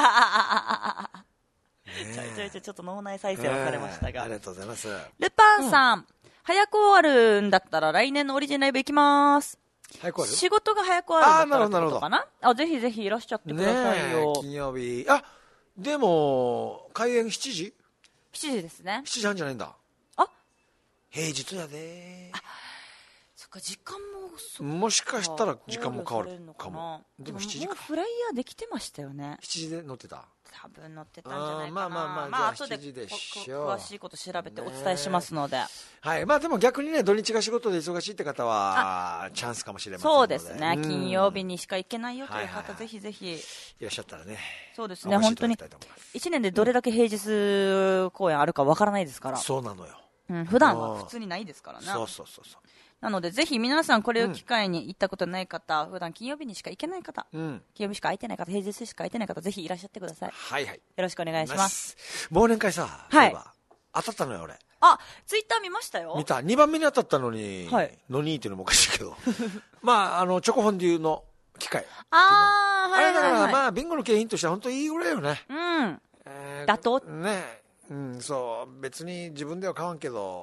ね、ちょいちょいちょいちょっと脳内再生はされましたが、 ありがとうございます。 ルパンさん、うん、早く終わるんだったら来年のオリジンライブ行きます。 早く終わる仕事が早く終わるんだったらってことかな。あぜひぜひいらっしゃってくださいよ、 ね、金曜日あでも開演しちじしちじですね。 しちじはんじゃないんだ。 あ平日やで。 あそっか時間ももしかしたら時間も変わるかも。 でもしちじか。もうフライヤーできてましたよね。 しちじで乗ってた。 多分乗ってたんじゃないかな。 まあまあまあ、 まあじゃあしちじでしょう。詳しいこと調べてお伝えしますので、ね、 はいまあでも逆にね土日が仕事で忙しいって方はチャンスかもしれませんので。 そうですね、金曜日にしか行けないよという方、はいはいはい、ぜひぜひいらっしゃったらね。 そうですね本当にいちねんでどれだけ平日公演あるかわからないですから。 そうなのよ、 うん、普段は普通にないですからね。 そうそうそうそう。 なのでぜひ皆さんこれを機会に行ったことない方、うん、普段金曜日にしか行けない方、うん、金曜日しか空いてない方、平日しか空いてない方、ぜひいらっしゃってください。 はいはい、 よろしくお願いします。 忘年会さ、はい、当たったのよ俺。 あツイッター見ましたよ。 見た。にばんめに当たったのに、はい、のにっていうのもおかしいけどまああのチョコフォンデュの機械ああはいはい、はい、 あれだからまあビンゴの景品としては本当にいいぐらいよね。 うん、えー、妥当ねうんそう別に自分では買わんけど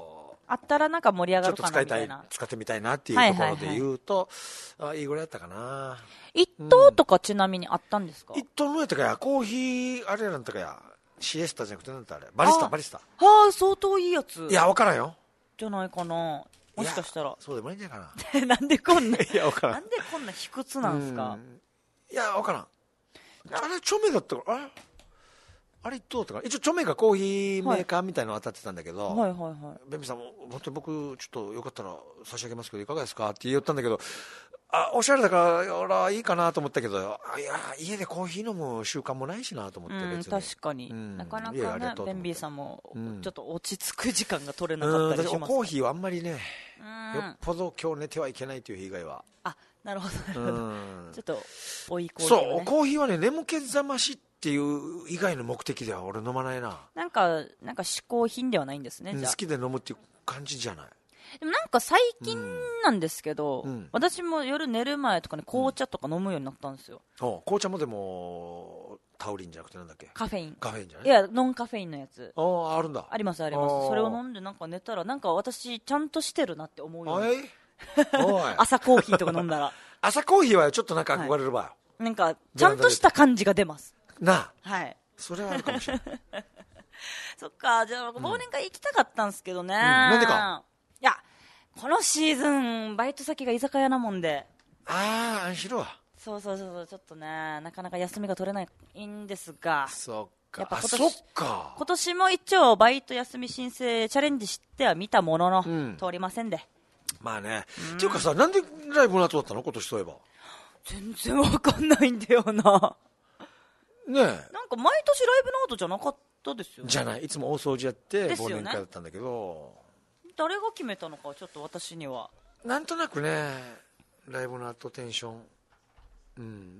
あったらなんか盛り上がるかなみたいな。 ちょっと使いたい、使ってみたいなっていうところで言うと、はいはいはい、あいいぐらいだったかな。 一等とかちなみにあったんですか？ 一等のやったかや、コーヒー、あれなんだかや、シエスタじゃなくてなんだあれ、バリスタ、バリスタ。 はあ、相当いいやつ。 いや、わからんよ。 じゃないかな。もしかしたら。 そうでもいいんじゃないかな。なんでこんな、 いや、わからん。 なんでこんな卑屈なんすか？ いや、わからん。あれ、著名だったから、あれあれ一等だったから、一応著名がコーヒーメーカーみたいなの当たってたんだけど、 はいはいはい。 ベンビーさんも、本当に僕、ちょっとよかったら差し上げますけど、いかがですかって言ったんだけど、あ、おしゃれだから、俺はいいかなと思ったけど、いや、家でコーヒー飲む習慣もないしなと思って、 うん、 別に。 確かに。うん、なかなかね、ベンビーさんも、ちょっと落ち着く時間が取れなかったりします、 コーヒーはあんまりね、よっぽど今日寝てはいけないという日以外は。 あ、なるほど、なるほど。ちょっと、追いコーヒー、 ね。そう、コーヒーはね、眠気覚ましっていう以外の目的では俺飲まないな。 なんか、なんか嗜好品ではないんですね、 うん、 じゃあ。 好きで飲むっていう感じじゃない。 でもなんか最近なんですけど、うん、私も夜寝る前とかに紅茶とか飲むようになったんですよ。 うん、紅茶もでも、タウリンじゃなくてなんだっけ？ カフェイン。 カフェインじゃない？ いや、ノンカフェインのやつ。 ああ、あるんだ。 ありますあります。それを飲んでなんか寝たら、なんか私ちゃんとしてるなって思うように。朝コーヒーとか飲んだら。 朝コーヒーはちょっとなんか憧れるわよ。はい、 なんか、ちゃんとした感じが出ます。 なあ。 はい。 それはあるかもしれない。 そっか、じゃあ、忘年会行きたかったんですけどね。うん、 なんでか？ いや、このシーズン、バイト先が居酒屋なもんで。 ああ、あんしろわ。 そうそうそう、ちょっとね、なかなか休みが取れないんですが。 そっか。 やっぱ今年、そっか。 今年も一応、バイト休み申請チャレンジしては見たものの、うん、通りませんで。 まあね。うん、っていうかさ、なんでライブの後だったの？今年といえば。 全然わかんないんだよな。 ねえ。 なんか毎年ライブの後じゃなかったですよね。 じゃない。いつも大掃除やって、忘年会だったんだけど。 誰が決めたのかちょっと私には。 なんとなくね、ライブの後テンション。うん。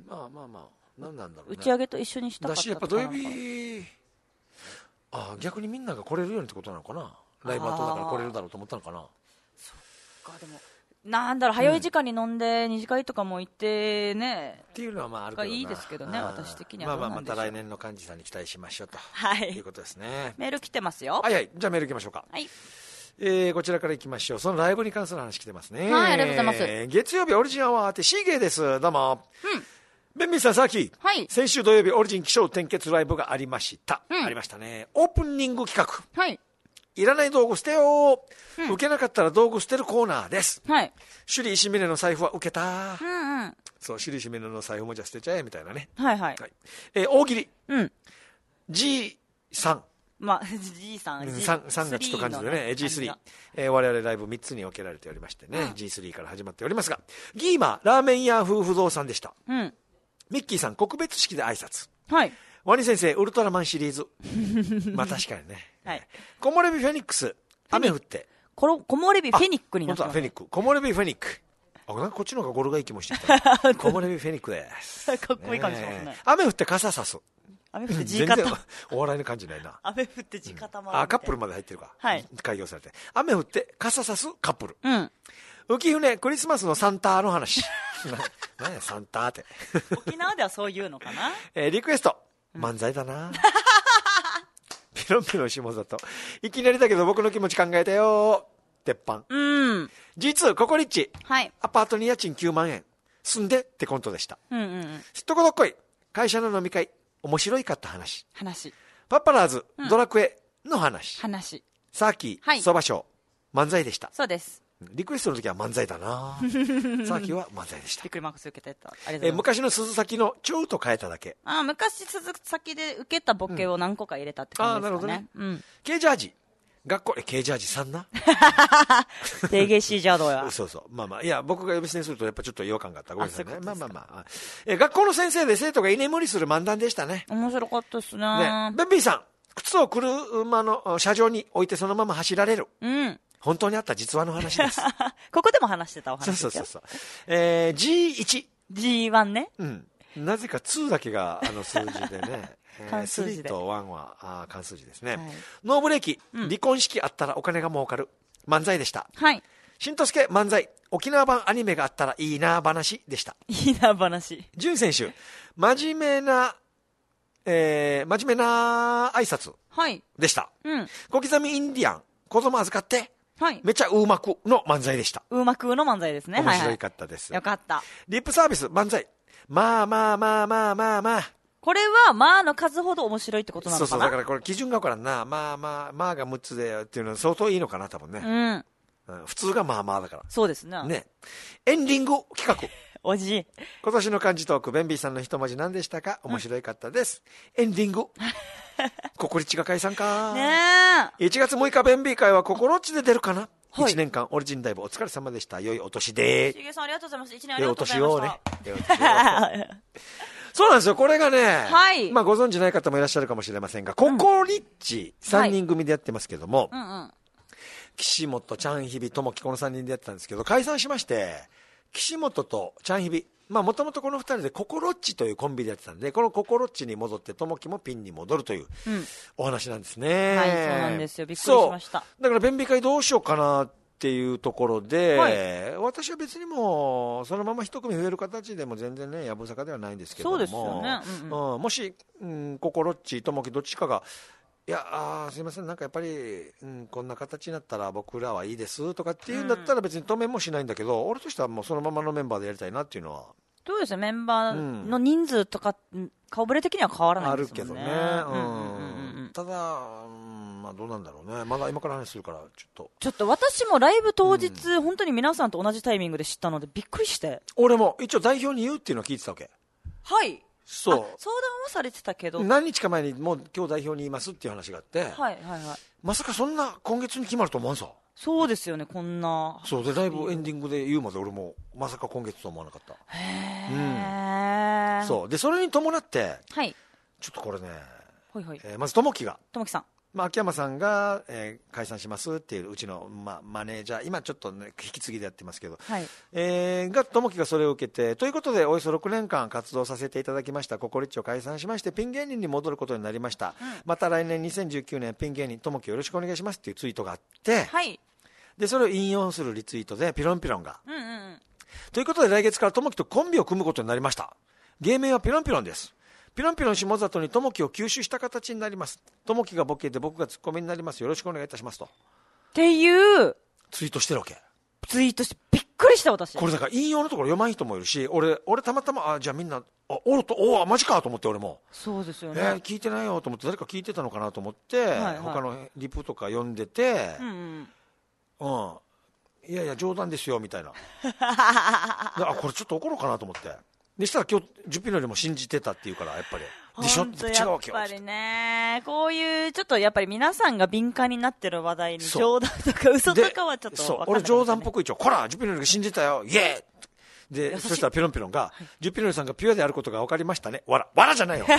まあまあまあ。何なんだろうね。 打ち上げと一緒にしたかっただし、やっぱ土曜日、ああ、逆にみんなが来れるようにってことなのかな。ライブ後だから来れるだろうと思ったのかな。 そっか、でも。なんだろう、早い時間に飲んで二次会とかも行ってね、 っていうのはまああるけどな。 いいですけどね、私的には。 まあまあまた来年の幹事さんに期待しましょうと。 はい。 いうことですね。 メール来てますよ。 はいはい。じゃあメール行きましょうか。 はい。 えー、こちらから行きましょう。そのライブに関する話来てますね。 はい、ありがとうございます。 月曜日オリジンアワーってシーゲーです。どうも。 うん。 ベンビーさん、さっき。 はい。 先週土曜日オリジン起承転結ライブがありました。 うん。 ありましたね。オープニング企画。 はい。 いらない道具捨てよう、うん、受けなかったら道具捨てるコーナーです。 はい。 首里石峰の財布は受けた。 うんうん。 そう、首里石峰の財布もじゃ捨てちゃえ、みたいなね。 はいはい。はい、 えー、大喜利。 うん。 ジースリー。 まあ、ジースリー。 さん、さんがちょっと感じでね、ジースリー。えー、我々ライブみっつに分けられておりましてね、うん、ジースリー から始まっておりますが、ギーマラーメン屋夫婦堂さんでした。 うん。 ミッキーさん、告別式で挨拶。 はい。 ワニ先生、ウルトラマンシリーズ。まあ確かにね。 はい。 木漏れ日フェニックス。雨降って。 この、木漏れ日フェニックになった。 フェニック。木漏れ日フェニック。あ、なんかこっちの方がゴルが息もしてきた。木漏れ日フェニックです。 かっこいい感じしますね。 雨降って傘さす。 雨降って地固。 全然お笑いの感じないな。 雨降って地固まる。 あ、カップルまで入ってるか。 はい。 開業されて。雨降って傘さすカップル。 うん。 浮舟クリスマスのサンタの話。何やサンタって。 沖縄ではそういうのかな。 えー、リクエスト。漫才だな。ピロンピロン下里。いきなりだけど僕の気持ち考えたよ。鉄板。 うん。 実、ココリッチ。 はい。 アパートに家賃きゅうまんえん。住んでってコントでした。 うんうんうん。 すっとこどっこい。会社の飲み会。面白いかった話。 話。 パッパラーズ、 うん、 ドラクエの話。 話。 サーキー、 はい、 ソバショー。漫才でした。 そうです。 リクエストの時は漫才だなサーキーは漫才でした。 びっくりマークス受けてた。ありがとうございます。 え昔の鈴先のちょっと変えただけ。 ああ、昔鈴先で受けたボケを何個か入れたって感じですかね。うん、ああ、なるほどね。うん。 K ジャージ。学校、え、K ジャージさんなデゲシージャードや。 そうそう。まあまあ、いや、僕が呼び捨てにするとやっぱちょっと違和感があった。ごめんなさいね。まあまあまあ。え、学校の先生で生徒が居眠りする漫談でしたね。 面白かったですね。 ね。ベンビーさん、靴を車の車上に置いてそのまま走られる。 うん。 本当にあった実話の話です。 ここでも話してたお話ですよ。 そうそうそうそう。えー、ジーワン。 ジーワン ね。 うん。なぜかにだけがあの数字でね。 関数字で。 スリーとワンはあ関数字ですね。はい、ノーブレーキ、うん、離婚式あったらお金が儲かる。漫才でした。 はい。しんとすけ漫才。沖縄版アニメがあったらいいな話でした。 いいな話。 潤選手。真面目な、えー、真面目な挨拶。 はい。 でした。 うん。 小刻みインディアン。子供預かって。 はい。 めっちゃうまくの漫才でした。 うまくの漫才ですね。 面白かったです。 はいはい、よかった。 リップサービス漫才。まあまあまあまあまあまあ。 これは、まあの数ほど面白いってことなのかな。 そうそう、だからこれ基準が分からんな。まあまあ、まあがむっつでっていうのは相当いいのかな、多分ね。うん。うん、普通がまあまあだから。 そうですね。 ね。エンディング企画。 おじい。 今年の漢字トーク、ベンビーさんの一文字何でしたか？面白いかったです。うん、エンディング。ココリッチが解散か。 ねえ。いちがつむいかベンビー会はココロッチで出るかな。はい、いちねんかんオリジンライブお疲れ様でした。良いお年で。 しげさんありがとうございます。いちねんありがとうございました。良いお年をね。 そうなんですよ。これがね、 はい、 まあご存知ない方もいらっしゃるかもしれませんが、ココリッチさんにん組でやってますけども、 はい、うんうん、 岸本、ちゃんひび、ともき、このさんにんでやってたんですけど、解散しまして、岸本とちゃんひび、まあもともとこのふたりでココロッチというコンビでやってたんで、このココロッチに戻って、ともきもピンに戻るというお話なんですね。 うん、はい、そうなんですよ。びっくりしました。 だから弁美会どうしようかなっていうところで、 はい、 私は別にもうそのまま一組増える形でも全然ねやぶさかではないんですけども、 そうですよね、うんうんうん、もし、うん、ココロッチともきどっちかがいやあすいませんなんかやっぱり、うん、こんな形になったら僕らはいいですとかっていうんだったら別に止めもしないんだけど、うん、俺としてはもうそのままのメンバーでやりたいなっていうのはどうですよメンバーの人数とか、うん、顔ぶれ的には変わらないですもんね。 あるけどね、うんうん、ただ、うんまあ、どうなんだろうねまだ今から話するからちょっとちょっと私もライブ当日、うん、本当に皆さんと同じタイミングで知ったのでびっくりして俺も一応代表に言うっていうのを聞いてたわけ。 はいそう相談はされてたけど何日か前にもう今日代表に言いますっていう話があって、 はいはいはい、 まさかそんな今月に決まると思わんさ。 そうですよねこんなそうでライブエンディングで言うまで俺もまさか今月と思わなかった。 へえ、 うん、そうでそれに伴って、 はい、 ちょっとこれね、 はいはいえー、まずともきがともきさんまあ、秋山さんが、えー、解散しますっていううちの、まあ、マネージャー今ちょっと、ね、引き継ぎでやってますけど、 はいえー、がともきがそれを受けてということでおよそろくねんかん活動させていただきましたココリッチを解散しましてピン芸人に戻ることになりました、うん、また来年にせんじゅうきゅうねんピン芸人ともきよろしくお願いしますっていうツイートがあって、 はい、 でそれを引用するリツイートでピロンピロンが、 うんうんうん、 ということで来月からともきとコンビを組むことになりました。芸名はピロンピロンです。ピロンピロン下里にともきを吸収した形になります。ともきがボケで僕がツッコミになります。よろしくお願いいたしますとっていうツイートしてるわけ。 ツイートしてびっくりした私。 これだから引用のところ読まん人もいるし俺俺たまたまあじゃあみんなあおるとおおマジかと思って俺もそうですよね、 えー、聞いてないよと思って誰か聞いてたのかなと思って、はいはい、他のリプとか読んでて、うんうんうん、いやいや冗談ですよみたいなあこれちょっと怒ろうかなと思ってでしたら今日ジュピノリも信じてたっていうからやっぱりでしょ違うわけよ。 やっぱりねこういうちょっとやっぱり皆さんが敏感になってる話題に冗談とか嘘とかはちょっと分かんない、ね、そう俺冗談っぽく一応こらジュピノリが信じたよイエーでそしたらピロンピロンが、はい、ジュピノリさんがピュアであることが分かりましたねわらわらじゃないよ、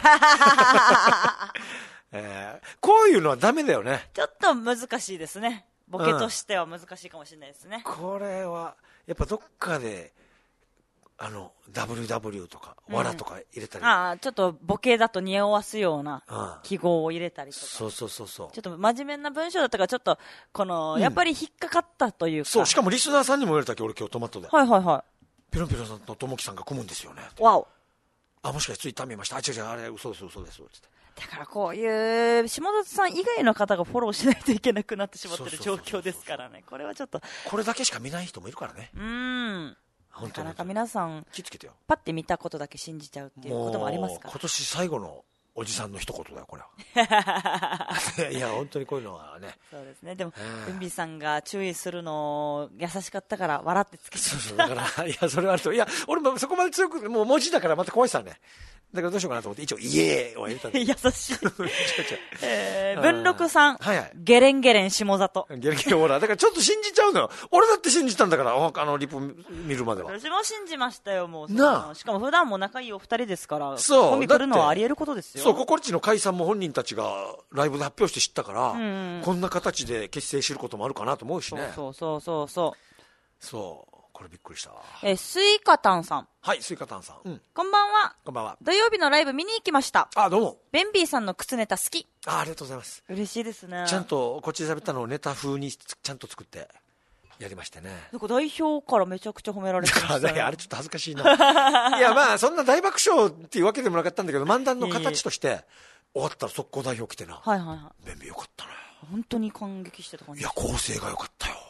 えー、こういうのはダメだよね。 ちょっと難しいですねボケとしては難しいかもしれないですね、 うん、これはやっぱどっかであの ダブリューダブリュー とか、うん、わらとか入れたりああちょっとボケだと匂わすような記号を入れたりとか、うん、 そうそうそうそうちょっと真面目な文章だったからちょっとこの、うん、やっぱり引っかかったというかそうしかもリスナーさんにも言われたっけ俺今日トマトではいはいはいピロンピロンさんとともきさんが組むんですよねわおあもしかしてツイッター見ましたあ違う違うあれ嘘です嘘ですってだからこういう下里さん以外の方がフォローしないといけなくなってしまってる状況ですからねこれはちょっとこれだけしか見ない人もいるからねうんなかなか皆さん気つけてよパッて見たことだけ信じちゃうっていうこともありますから今年最後のおじさんの一言だよこれはいや本当にこういうのはねそうですねでもウンビさんが注意するの優しかったから笑ってつけてそうそうだからいやそれはあるといや俺もそこまで強くもう文字だからまた怖いさねだからどうしようかなと思って一応イエーを入れたんで優しいえー、文禄さん、 はいはい、 ゲレンゲレン下里ゲレンゲレンほらだからちょっと信じちゃうのよ俺だって信じたんだからあのリプ見るまでは私も信じましたよもうなあしかも普段も仲いいお二人ですからそうコンビ来るのはあり得ることですよそうココリッチの解散も本人たちがライブで発表して知ったから、うんうん、こんな形で結成することもあるかなと思うしねそうそうそうそうそうこれびっくりしたえー、スイカタンさんはいスイカタンさん、うん、 こんばんはこんばんは土曜日のライブ見に行きましたあどうもベンビーさんの靴ネタ好きあ, ありがとうございます嬉しいですねちゃんとこっちで喋ったのをネタ風にちゃんと作ってやりましてねなんか代表からめちゃくちゃ褒められてました、ね、 あれちょっと恥ずかしいないやまあそんな大爆笑っていうわけでもなかったんだけど漫談の形として終わったら速攻代表来てなはいはいはいベンビーよかったね本当に感激してた感じいや構成がよかったよ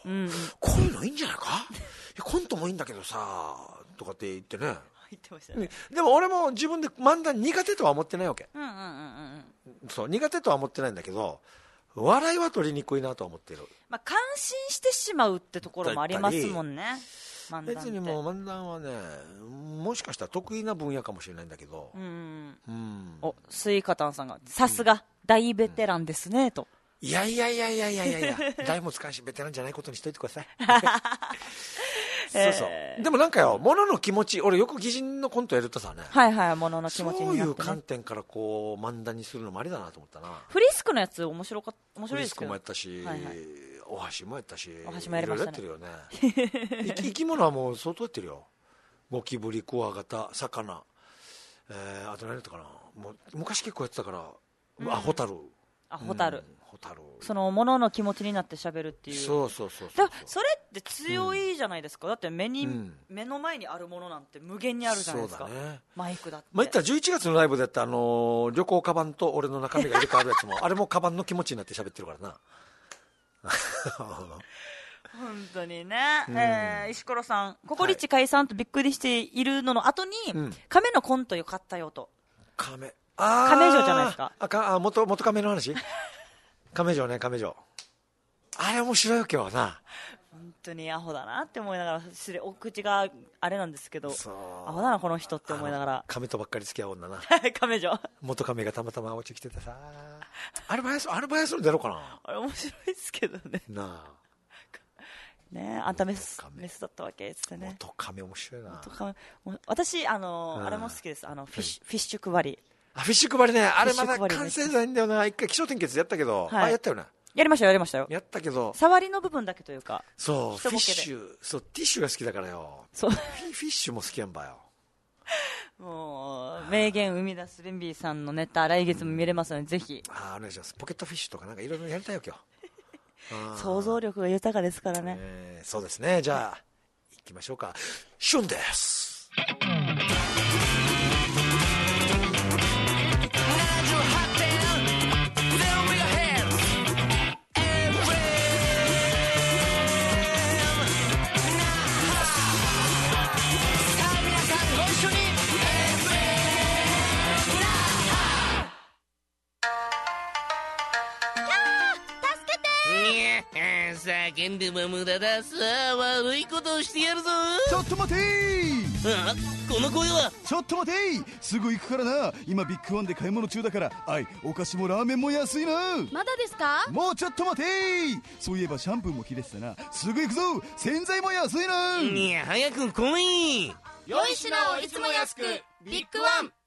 うん、 こういうのいいんじゃないかコントもいいんだけどさとかって言ってね、 言ってましたね。 でも俺も自分で漫談苦手とは思ってないわけ、 うんうんうんうん、 そう苦手とは思ってないんだけど笑いは取りにくいなと思ってる、 まあ、感心してしまうってところもありますもんね。 別にもう漫談はねもしかしたら得意な分野かもしれないんだけど、 うんうん、 おスイカタンさんがさすが大ベテランですね、うん、と。 いやいやいやいやいやいやいや大も使うしベテランじゃないことにしといてくださいそうそう、えー、でもなんかよ物の気持ち俺よく擬人のコントやるとさね、 はいはい物の気持ちになって、ね、 そういう観点からこう漫談にするのもありだなと思ったな。 フリスクのやつ面白か面白いですけど、 フリスクもやったし、はいはい、お箸もやったし、 お箸もやりましたね、 いろいろやってるよね生き物はもう相当やってるよ。ゴキブリ、クワガタ、魚、えー、あと何やったかな、もう昔結構やってたから、うん、あホタル、 あホタル、 うん、ホタル、 その物の気持ちになって喋るっていう。 そうそうそうそう。 だそれって強いじゃないですか、うん、だって目に、うん、目の前にあるものなんて無限にあるじゃないですか。 そうだね、 マイクだって。 まあ、言ったらじゅういちがつのライブでやった、あのー、旅行カバンと俺の中身が入れ替わるやつもあれもカバンの気持ちになって喋ってるからな本当にね、うんえー、石黒さんココリッチ解散とびっくりしているのの後に、はい、亀のコントよかったよと。 亀あ亀城じゃないですか。 あかあ 元, 元亀の話亀城ね亀城あれ面白いよ今日な。 本当にアホだなって思いながらお口があれなんですけどアホだなこの人って思いながら亀とばっかり付き合う女な亀城元亀がたまたまお家来ててさアルバイスアルバイスの出ろうかな。 あれ面白いですけどねなあね、あんたメス、メスだったわけっつってね。 元亀面白いな。 元亀私あの、うん、あれも好きです。あのフィッシュ、フィッシュ配り。 あフィッシュ配りね。あれまだ完成じゃないんだよな。一回気象点結やったけど、はい、あやったよね。 やりましたよやりましたよ。 やったけど触りの部分だけというか。 そうフィッシュそうティッシュが好きだからよ。 そうフィッシュも好きやんばよ。 もう名言生み出すレンビーさんのネタ来月も見れますので、うん、ぜひ。 あお願いします。ポケットフィッシュとかなんかいろいろやりたいよ今日。 想像力が豊かですからね、 えー、そうですね。じゃあ行きましょうか。シュンです。 叫んでも無駄だ。さあ悪いことをしてやるぞ。 ちょっと待てー。 あこの声は。 ちょっと待てー。すぐ行くからな。今ビッグワンで買い物中だから。あいお菓子もラーメンも安いな。 まだですか。 もうちょっと待てー。そういえばシャンプーも切れてたな。すぐ行くぞ。洗剤も安いな。 いや早く来い。 良い品をいつも安くビッグワン。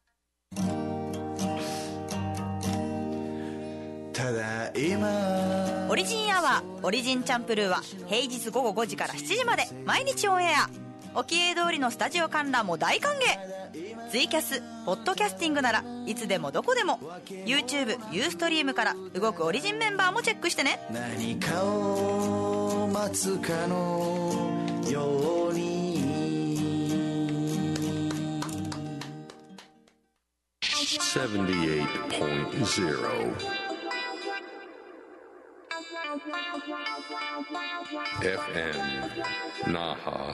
ただ今オリジンアワーオリジンチャンプルーは平日午後ごじからしちじまで毎日オンエア。沖江通りのスタジオ観覧も大歓迎。ツイキャスポッドキャスティングならいつでもどこでも YouTube、ユーストリームから動くオリジンメンバーもチェックしてね。 何かを待つかのようにセブンティエイトポイントゼロ エフエム Naha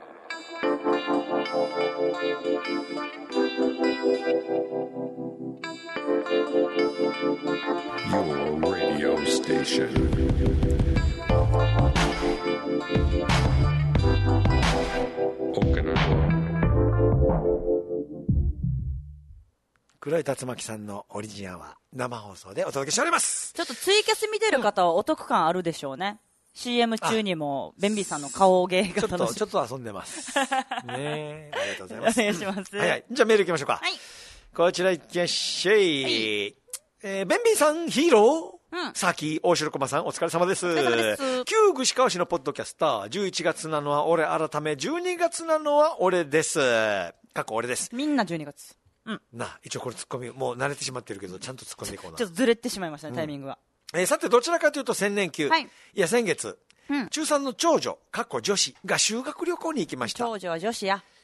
Your radio station Okinawa 黒井辰巻さんのオリジンアワー生放送でお届けしております。 ちょっとツイキャス見てる方はお得感あるでしょうね。 シーエム 中にもベンビーさんの顔芸が楽しい。 ちょっとちょっと遊んでますねえありがとうございます。 お願いします。 はい、はい、じゃあメールいきましょうか。 はい、 こちらいきましょう、はいえー、ベンビーさんヒーロー、うん、さあき大城駒さんお疲れ様です。 お疲れ様です。 旧串川市のポッドキャスターじゅういちがつなのは俺改めじゅうにがつなのは俺です。過去俺です。 みんなじゅうにがつうん、 な一応これツッコミもう慣れてしまってるけどちゃんと突っ込んでいこうな。 ちょっとずれてしまいましたね、うん、タイミングが、 えー、さてどちらかというと千年級、はい、いや先月、 うん、 中さんの長女かっこ女子が修学旅行に行きました。 長女は女子や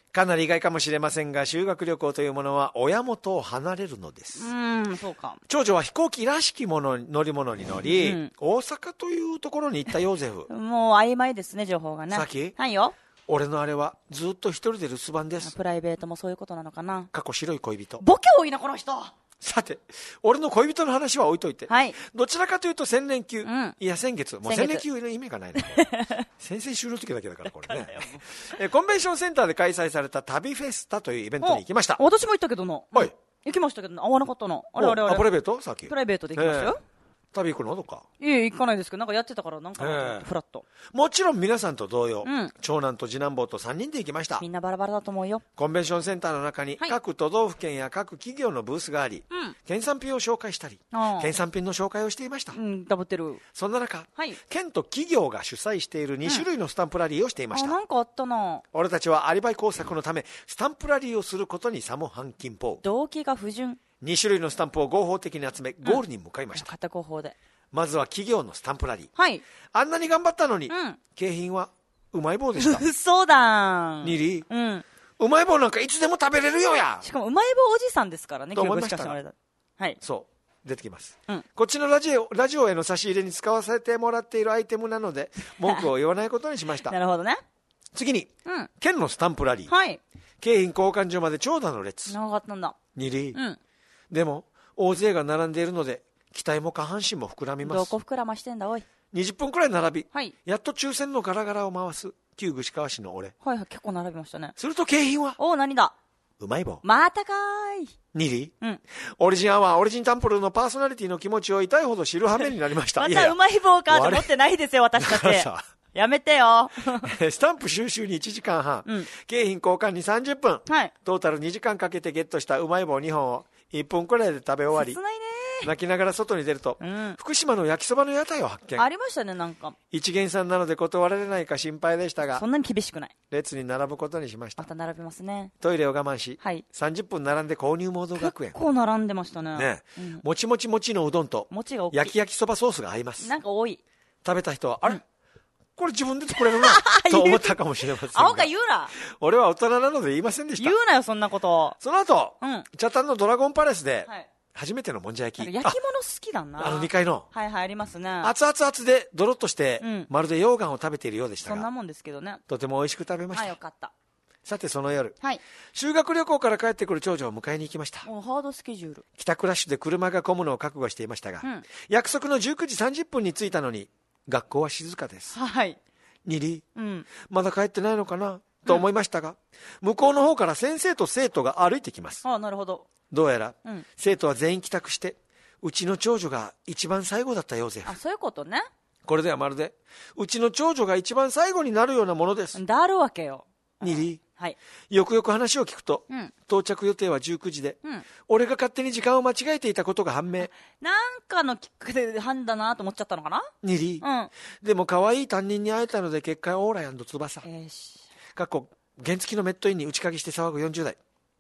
かなり意外かもしれませんが、修学旅行というものは親元を離れるのです。 うーん、そうか。 長女は飛行機らしきもの乗り物に乗り、うん、大阪というところに行ったヨーゼフ。 もう曖昧ですね、情報がね。 さきはいよ。 俺のあれはずっと一人で留守番です。 プライベートもそういうことなのかな。 過去白い恋人。 ボケ多いなこの人。 さて、俺の恋人の話は置いといて、 はい、 どちらかというと先連休、 うん、 いや先月、もう先連休の意味がないな先々週の時だけだからこれねえコンベンションセンターで開催された旅フェスタというイベントに行きました。 私も行ったけどな、 はい、 行きましたけど会わなかったの。あれあれあれ、 あプライベートさっきプライベートで行きましたよ、えー旅行くのとか。 いえ、行かないですけど、なんかやってたからなんかフラット。 もちろん皆さんと同様、 うん、 長男と次男坊とさんにんで行きました。 みんなバラバラだと思うよ。 コンベンションセンターの中に各都道府県や各企業のブースがあり、 うん、 県産品を紹介したり、県産品の紹介をしていました。 うん、ダブってる。 そんな中、 はい、 県と企業が主催しているに種類のスタンプラリーをしていました。 うん、あ、なんかあったな。 俺たちはアリバイ工作のためスタンプラリーをすることにさも半近方。 動機が不純。 に種類のスタンプを合法的に集めゴールに向かいました。 うん、片方法で。 まずは企業のスタンプラリー、 はい、 あんなに頑張ったのに、 うん、 景品はうまい棒でした。 嘘だん。 ニリー、 うん、 うまい棒なんかいつでも食べれるよや。 しかもうまい棒おじさんですからね。 と思いましたが、 はい、 そう出てきます、 うん、 こっちのラジオ、ラジオへの差し入れに使わせてもらっているアイテムなので文句を言わないことにしましたなるほどね。 次に、 うん、 県のスタンプラリー、 はい、 景品交換所まで長蛇の列。 長かったんだ。 ニリー、 うん、 でも大勢が並んでいるので期待も下半身も膨らみます。 どこ膨らましてんだおい。 にじゅっぷんくらい並び、 はい、 やっと抽選のガラガラを回す旧串川市の俺。 はいはい、結構並びましたね。 すると景品は、 おお、何だ。 うまい棒。 またかーい。 ニリー、 うん、 オリジンアワーオリジンタンプルのパーソナリティの気持ちを痛いほど知る羽目になりました。 またうまい棒かと思ってないですよ私たち。やめてよスタンプ収集にいちじかんはん、 うん、 景品交換にさんじゅっぷん、 はい、 トータルにじかんかけてゲットしたうまい棒にほんをいっぷんくらいで食べ終わり、 切ないね。 泣きながら外に出ると、 うん、 福島の焼きそばの屋台を発見。 ありましたね。なんか一元さんなので断られないか心配でしたが、 そんなに厳しくない。 列に並ぶことにしました。 また並びますね。 トイレを我慢し、 はい、 さんじゅっぷん並んで購入モード学園。 結構並んでましたね。 ね、 うん、 もちもちもちのうどんと焼き焼きそばソースが合います。 なんか多い。 食べた人は、あれ、うん、これ自分で作れるなと思ったかもしれませんが、 青か言うな。 俺は大人なので言いませんでした。 言うなよそんなこと。 その後、 うん、 北谷のドラゴンパレスで、 はい、 初めてのもんじゃ焼き。 焼き物好きだな。 あのにかいの。 はいはい、ありますね。 熱々熱でドロッとして、 うん、 まるで溶岩を食べているようでしたが、 そんなもんですけどね。 とても美味しく食べました。 あ、よかった。 さてその夜、 はい、 修学旅行から帰ってくる長女を迎えに行きました。 もうハードスケジュール。 帰宅ラッシュで車が混むのを覚悟していましたが、 うん、 約束のじゅうくじさんじゅっぷんに着いたのに学校は静かです。 はい。 ニリ、 うん、 まだ帰ってないのかなと思いましたが、うん、向こうの方から先生と生徒が歩いてきます。 ああ、なるほど。 どうやら、 うん、 生徒は全員帰宅して、うちの長女が一番最後だったようぜ。 あ、そういうことね。 これではまるでうちの長女が一番最後になるようなものです。 だるわけよ。 ニリー、 はい、 よくよく話を聞くと、 うん、 到着予定はじゅうくじで、 うん、 俺が勝手に時間を間違えていたことが判明。 なんかのきっかけで判だなと思っちゃったのかな。 ニリー、 うん、 でも可愛い担任に会えたので結果オーラ&翼、 えー、しかっこ原付のメットインに内鍵して騒ぐよんじゅうだい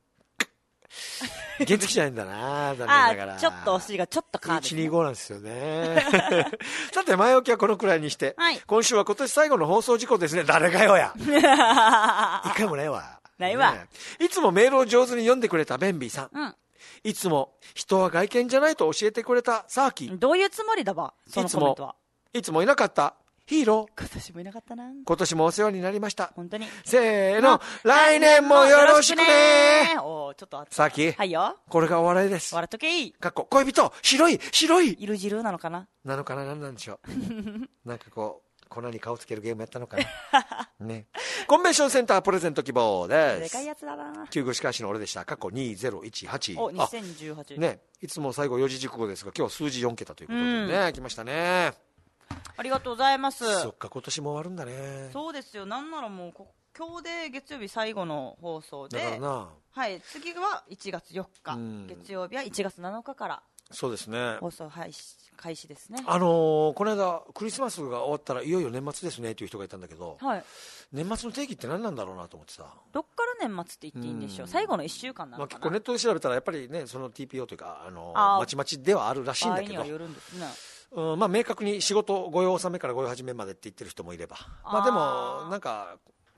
原付じゃないんだな、残念ながら。 あ、ちょっとお尻がちょっとカード、ね、 いちにごなんですよねさて前置きはこのくらいにして、 はい、 今週は今年最後の放送事故ですね。誰がよや一回もないわないわ、 ね、いつもメールを上手に読んでくれたベンビーさん、 うん、 いつも人は外見じゃないと教えてくれたサーキー。 どういうつもりだばそのコメントは。 いつもいなかったヒーロー。 今年もいなかったな。 今年もお世話になりました。 本当に。 せーの、来年もよろしくね。 おー、ちょっとさっき、 はいよ。 これがお笑いです。 笑っとけい。 かっこ恋人白い白い。 いる汁なのかな。 なのかな、なんなんでしょうなんかこう粉に顔つけるゲームやったのかなね。コンベンションセンタープレゼント希望です。 でかいやつだな。 旧具しかしの俺でした。過去にせんじゅうはち。 お、にせんじゅうはちね。いつも最後四字熟語ですが、今日は数字よんけたということでね、うん、来ましたね。 ありがとうございます。 そっか、今年も終わるんだね。 そうですよ。なんならもうこ今日で月曜日最後の放送で、 だからな、 はい、次はいちがつよっか、うん、月曜日はいちがつなのかからそうですね、 放送開始開始ですね。 あのー、この間クリスマスが終わったらいよいよ年末ですねという人がいたんだけど、 はい、 年末の定義って何なんだろうなと思ってさ。どっから年末って言っていいんでしょう。最後のいっしゅうかんなのかな、 まあ、結構ネットで調べたらやっぱりね、その ティーピーオー というか、あのー、まちまちではあるらしいんだけど、 場合にはよるんですね。 うん、まあ明確に仕事御用納めから御用始めまでって言ってる人もいれば、まあでもなんか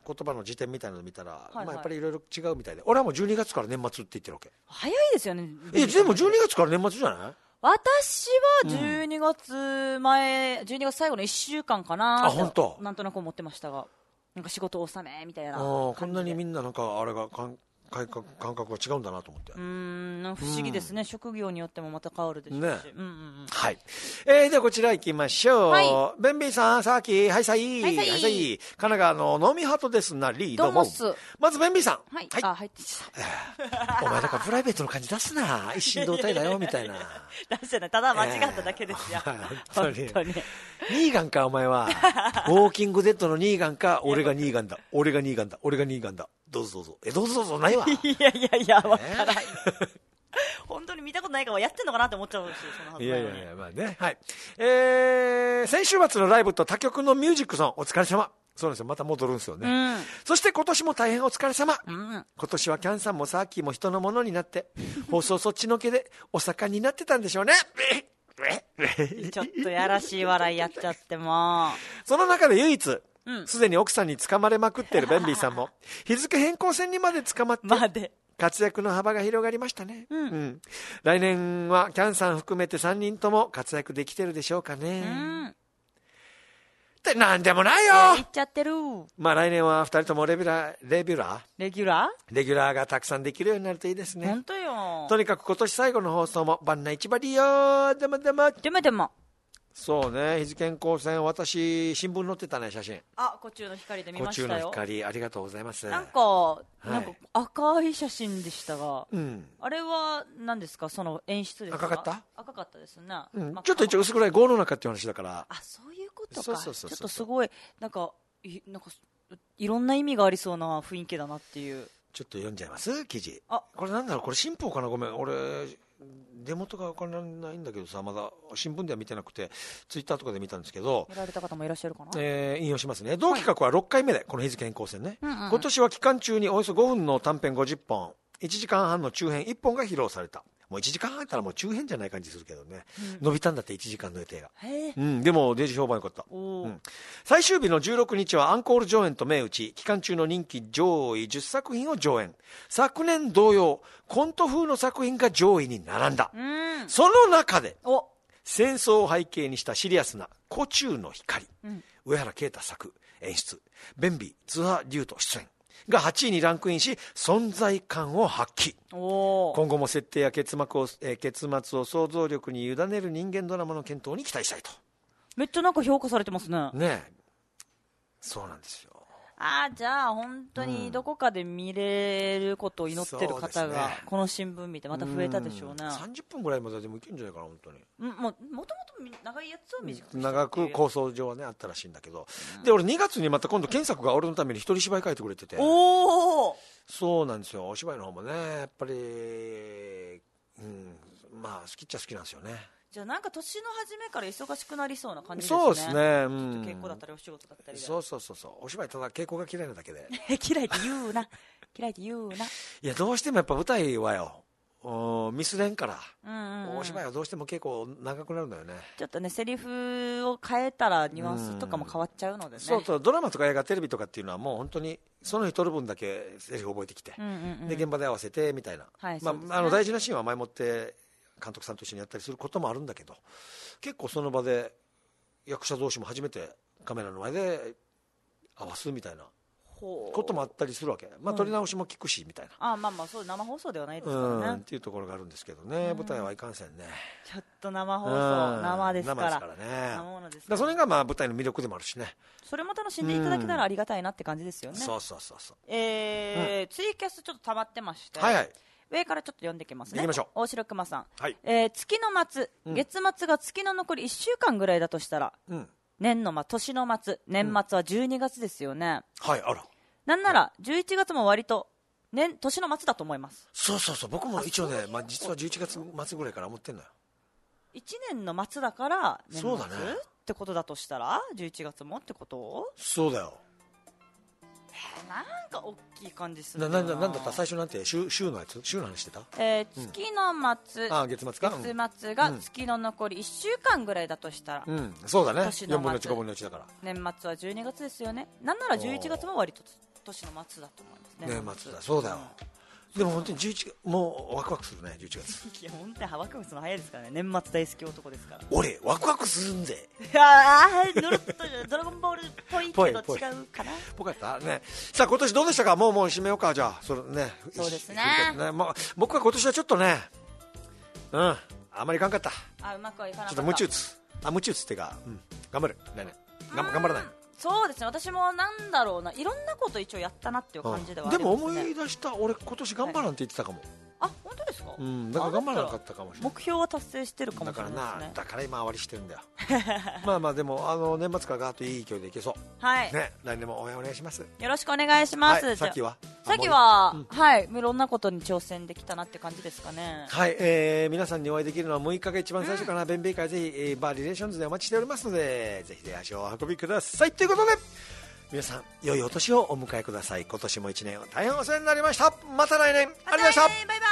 言葉の辞典みたいなの見たら、はいはい、まあ、やっぱりいろいろ違うみたいで、俺はもうじゅうにがつから年末って言ってるわけ。 早いですよね。 え、でもじゅうにがつから年末じゃない？ 私はじゅうにがつまえ、うん、じゅうにがつ最後のいっしゅうかんかな。 あ、本当。 なんとなく思ってましたが、なんか仕事納めみたいな。あ、 こんなにみんななんかあれがかん感覚感覚が違うんだなと思って。 うーん、不思議ですね、うん、職業によってもまた変わるでしょうし、ね、うんうんうん、 はい、えー、ではこちら行きましょう、はい、ベンビーさん、さあき、はいさい、はいさい、はいさい、神奈川の飲みハトですなり、どうも。まずベンビーさん、 はい、はい、あ、入ってきたお前だからプライベートの感じ出すな、一心同体だよみたいな出してない、ただ間違っただけですよ、えー、 本当に, 本当にニーガンかお前はウォーキングデッドのニーガンか、俺がニーガンだ俺がニーガンだ俺がニーガンだ、どうぞどうぞ、え、どうぞどうぞないわいやいやいや、わからない、えー、本当に見たことないからやってんのかなって思っちゃうし、そのはずなのに。 いやいやいや、まあね、はい、えー、先週末のライブと他局のミュージックソンお疲れ様。そうなんですよ、また戻るんですよね、うん、そして今年も大変お疲れ様、うん、今年はキャンさんもサーキーも人のものになって放送そっちのけでお盛んになってたんでしょうねちょっとやらしい笑いやっちゃってもその中で唯一すで、うん、に奥さんに掴まれまくっているベンビーさんも日付変更線にまで捕まって活躍の幅が広がりましたね、うんうん、来年はキャンさん含めてさんにんとも活躍できてるでしょうかね、うん、ってなんでもないよ、 言っちゃってる。 まあ来年はふたりともレビュラーレビュラーレギュラーレギュラーがたくさんできるようになるといいですね。 本当よ。 とにかく今年最後の放送もバンナイチバディよ、でもでもでもでもそうね、日付変更線、私新聞載ってたね、写真。 あ、湖中の光で見ましたよ。 湖中の光、ありがとうございます。 なんか、はい、なんか赤い写真でしたが、うん、あれは何ですか、その演出ですか。 赤かった？ 赤かったですね、 うんまあ、ちょっと一応薄暗い碁の中っていう話だから。 あ、そういうことか。そうそうそうそう、ちょっとすごいなんかいなんかいろんな意味がありそうな雰囲気だなっていう。 ちょっと読んじゃいます記事。あ、これなんだろう、これ新報かな、ごめん、俺出元が分からないんだけどさ、まだ新聞では見てなくてツイッターとかで見たんですけど、 見られた方もいらっしゃるかな、 えー、引用しますね。同企画はろっかいめで、この日付変更線ね、うんうんうん、今年は期間中におよそごふんの短編ごじゅっぽん、いちじかんはんの中編いっぽんが披露された。もういちじかんはんやったらもう中編じゃない感じするけどね、うん、伸びたんだっていちじかんの予定が、うん、でもデジ評判よかった、うん、最終日のじゅうろくにちはアンコール上演と銘打ち、期間中の人気上位じゅっさくひんを上演。昨年同様コント風の作品が上位に並んだ、うん、その中で戦争を背景にしたシリアスな湖中の光、うん、上原啓太作演出、ベンビー津波龍斗出演がはちいにランクインし、存在感を発揮。今後も設定や結末を、えー、結末を想像力に委ねる人間ドラマの検討に期待したいと。 めっちゃなんか評価されてますね。 ねえ、そうなんですよ。 ああ、じゃあ本当にどこかで見れることを祈ってる方がこの新聞見てまた増えたでしょうね。 うん、さんじゅっぷんぐらいまででもいけるんじゃないかな、本当に。 うん、もともと長いやつを短くした、 長く構想上はねあったらしいんだけど、うん、で俺にがつにまた今度検索が俺のために一人芝居書いてくれてて、 おお、 そうなんですよ。お芝居の方もねやっぱり、うん、まあ好きっちゃ好きなんですよね。 じゃあなんか年の初めから忙しくなりそうな感じですね。そうですね、うん、稽古だったりお仕事だったりで。 そうそうそうそう、お芝居ただ稽古が嫌いなだけで嫌いって言うな嫌いって言うな。いやどうしてもやっぱ舞台はよミスれんから、うんうんうん、お芝居はどうしても結構長くなるんだよね。 ちょっとねセリフを変えたらニュアンスとかも変わっちゃうのでね、うん、 そうそう、ドラマとか映画テレビとかっていうのはもう本当にその日撮る分だけセリフ覚えてきて、うんうんうん、で現場で合わせてみたいな、はい、まあね、あの大事なシーンは前もって監督さんと一緒にやったりすることもあるんだけど、結構その場で役者同士も初めてカメラの前で合わすみたいなこともあったりするわけ、まあ、撮り直しも聞くしみたいな、 うん、あまあまあそう生放送ではないですからね、 うん、っていうところがあるんですけどね、うん、舞台はいかんせんね。 ちょっと生放送、うん、生ですから生ですからね。生ものですから、だからそれがまあ舞台の魅力でもあるしね。 それも楽しんでいただけたらありがたいなって感じですよね、 うん、そうそうそうそう、 えーうん、ツイキャスちょっと溜まってまして、 はいはい、 上からちょっと読んできますね。 行きましょう。 大城熊さん、 はい、 えー、月の末、うん、月末が月の残りいっしゅうかんぐらいだとしたら、うん、年の末、年の末、年末はじゅうにがつですよね、 うん、はい、あら、 なんならじゅういちがつも割と年年の末だと思います。 そうそうそう、僕も一応ね、まあ、実はじゅういちがつ末ぐらいから思ってんのよ。 いちねんの末だから年末、 そうだね、 ってことだとしたらじゅういちがつもってこと？ そうだよ。 なんか大きい感じするな。 な、な、なんだった最初なんて週、週のやつ週の話してた、 えー、月の末、 うん、あ月末か、 月末が月の残りいっしゅうかんぐらいだとしたら、 うん、そうだね、よんぶんのいち、ごぶんのいちだから年末はじゅうにがつですよね。なんならじゅういちがつも割と年の末だと思いますね。 年末だ、そうだよ。でも本当にじゅういちがつ、もうワクワクするね、じゅういちがつ。 いや本当にワクワクするの早いですからね。年末大好き男ですから。 俺ワクワクするんぜ。 ああ、ぬるっとドラゴンボールっぽいけど違うかな。 ぽかったね。さあ今年どうでしたか。もうもう締めようか。じゃあそれね。 そうですね。 ね、まあ、僕は今年はちょっとね、うん、あまりいかんかった。 あ、うまくはいかなかった。 ちょっと無知打つ。あ、無知打つっていうか、うん、頑張る。来年頑張らない。 そうですね、私もなんだろうな、いろんなこと一応やったなっていう感じではありますね。 でも思い出した、俺今年頑張らんって言ってたかも。 あ、本当ですか。 うん、だから頑張らなかったかもしれない。 目標は達成してるかもしれないですね。 だからな、だから今あわりしてるんだよ。まあまあでもあの年末からガーッといい勢いでいけそう。 はいね、来年も応援お願いします。 よろしくお願いします。 はい、さっきはさっきは、うん、はい、いろんなことに挑戦できたなって感じですかね。 はい、えー、皆さんにお会いできるのはむいかが一番最初かな。弁米会ぜひ、えー、バーリレーションズでお待ちしておりますので、ぜひで足をお運びくださいということで、皆さん良いお年をお迎えください。今年もいちねん大変お世話になりました。また来年。ありがとうございました。 バイバイ。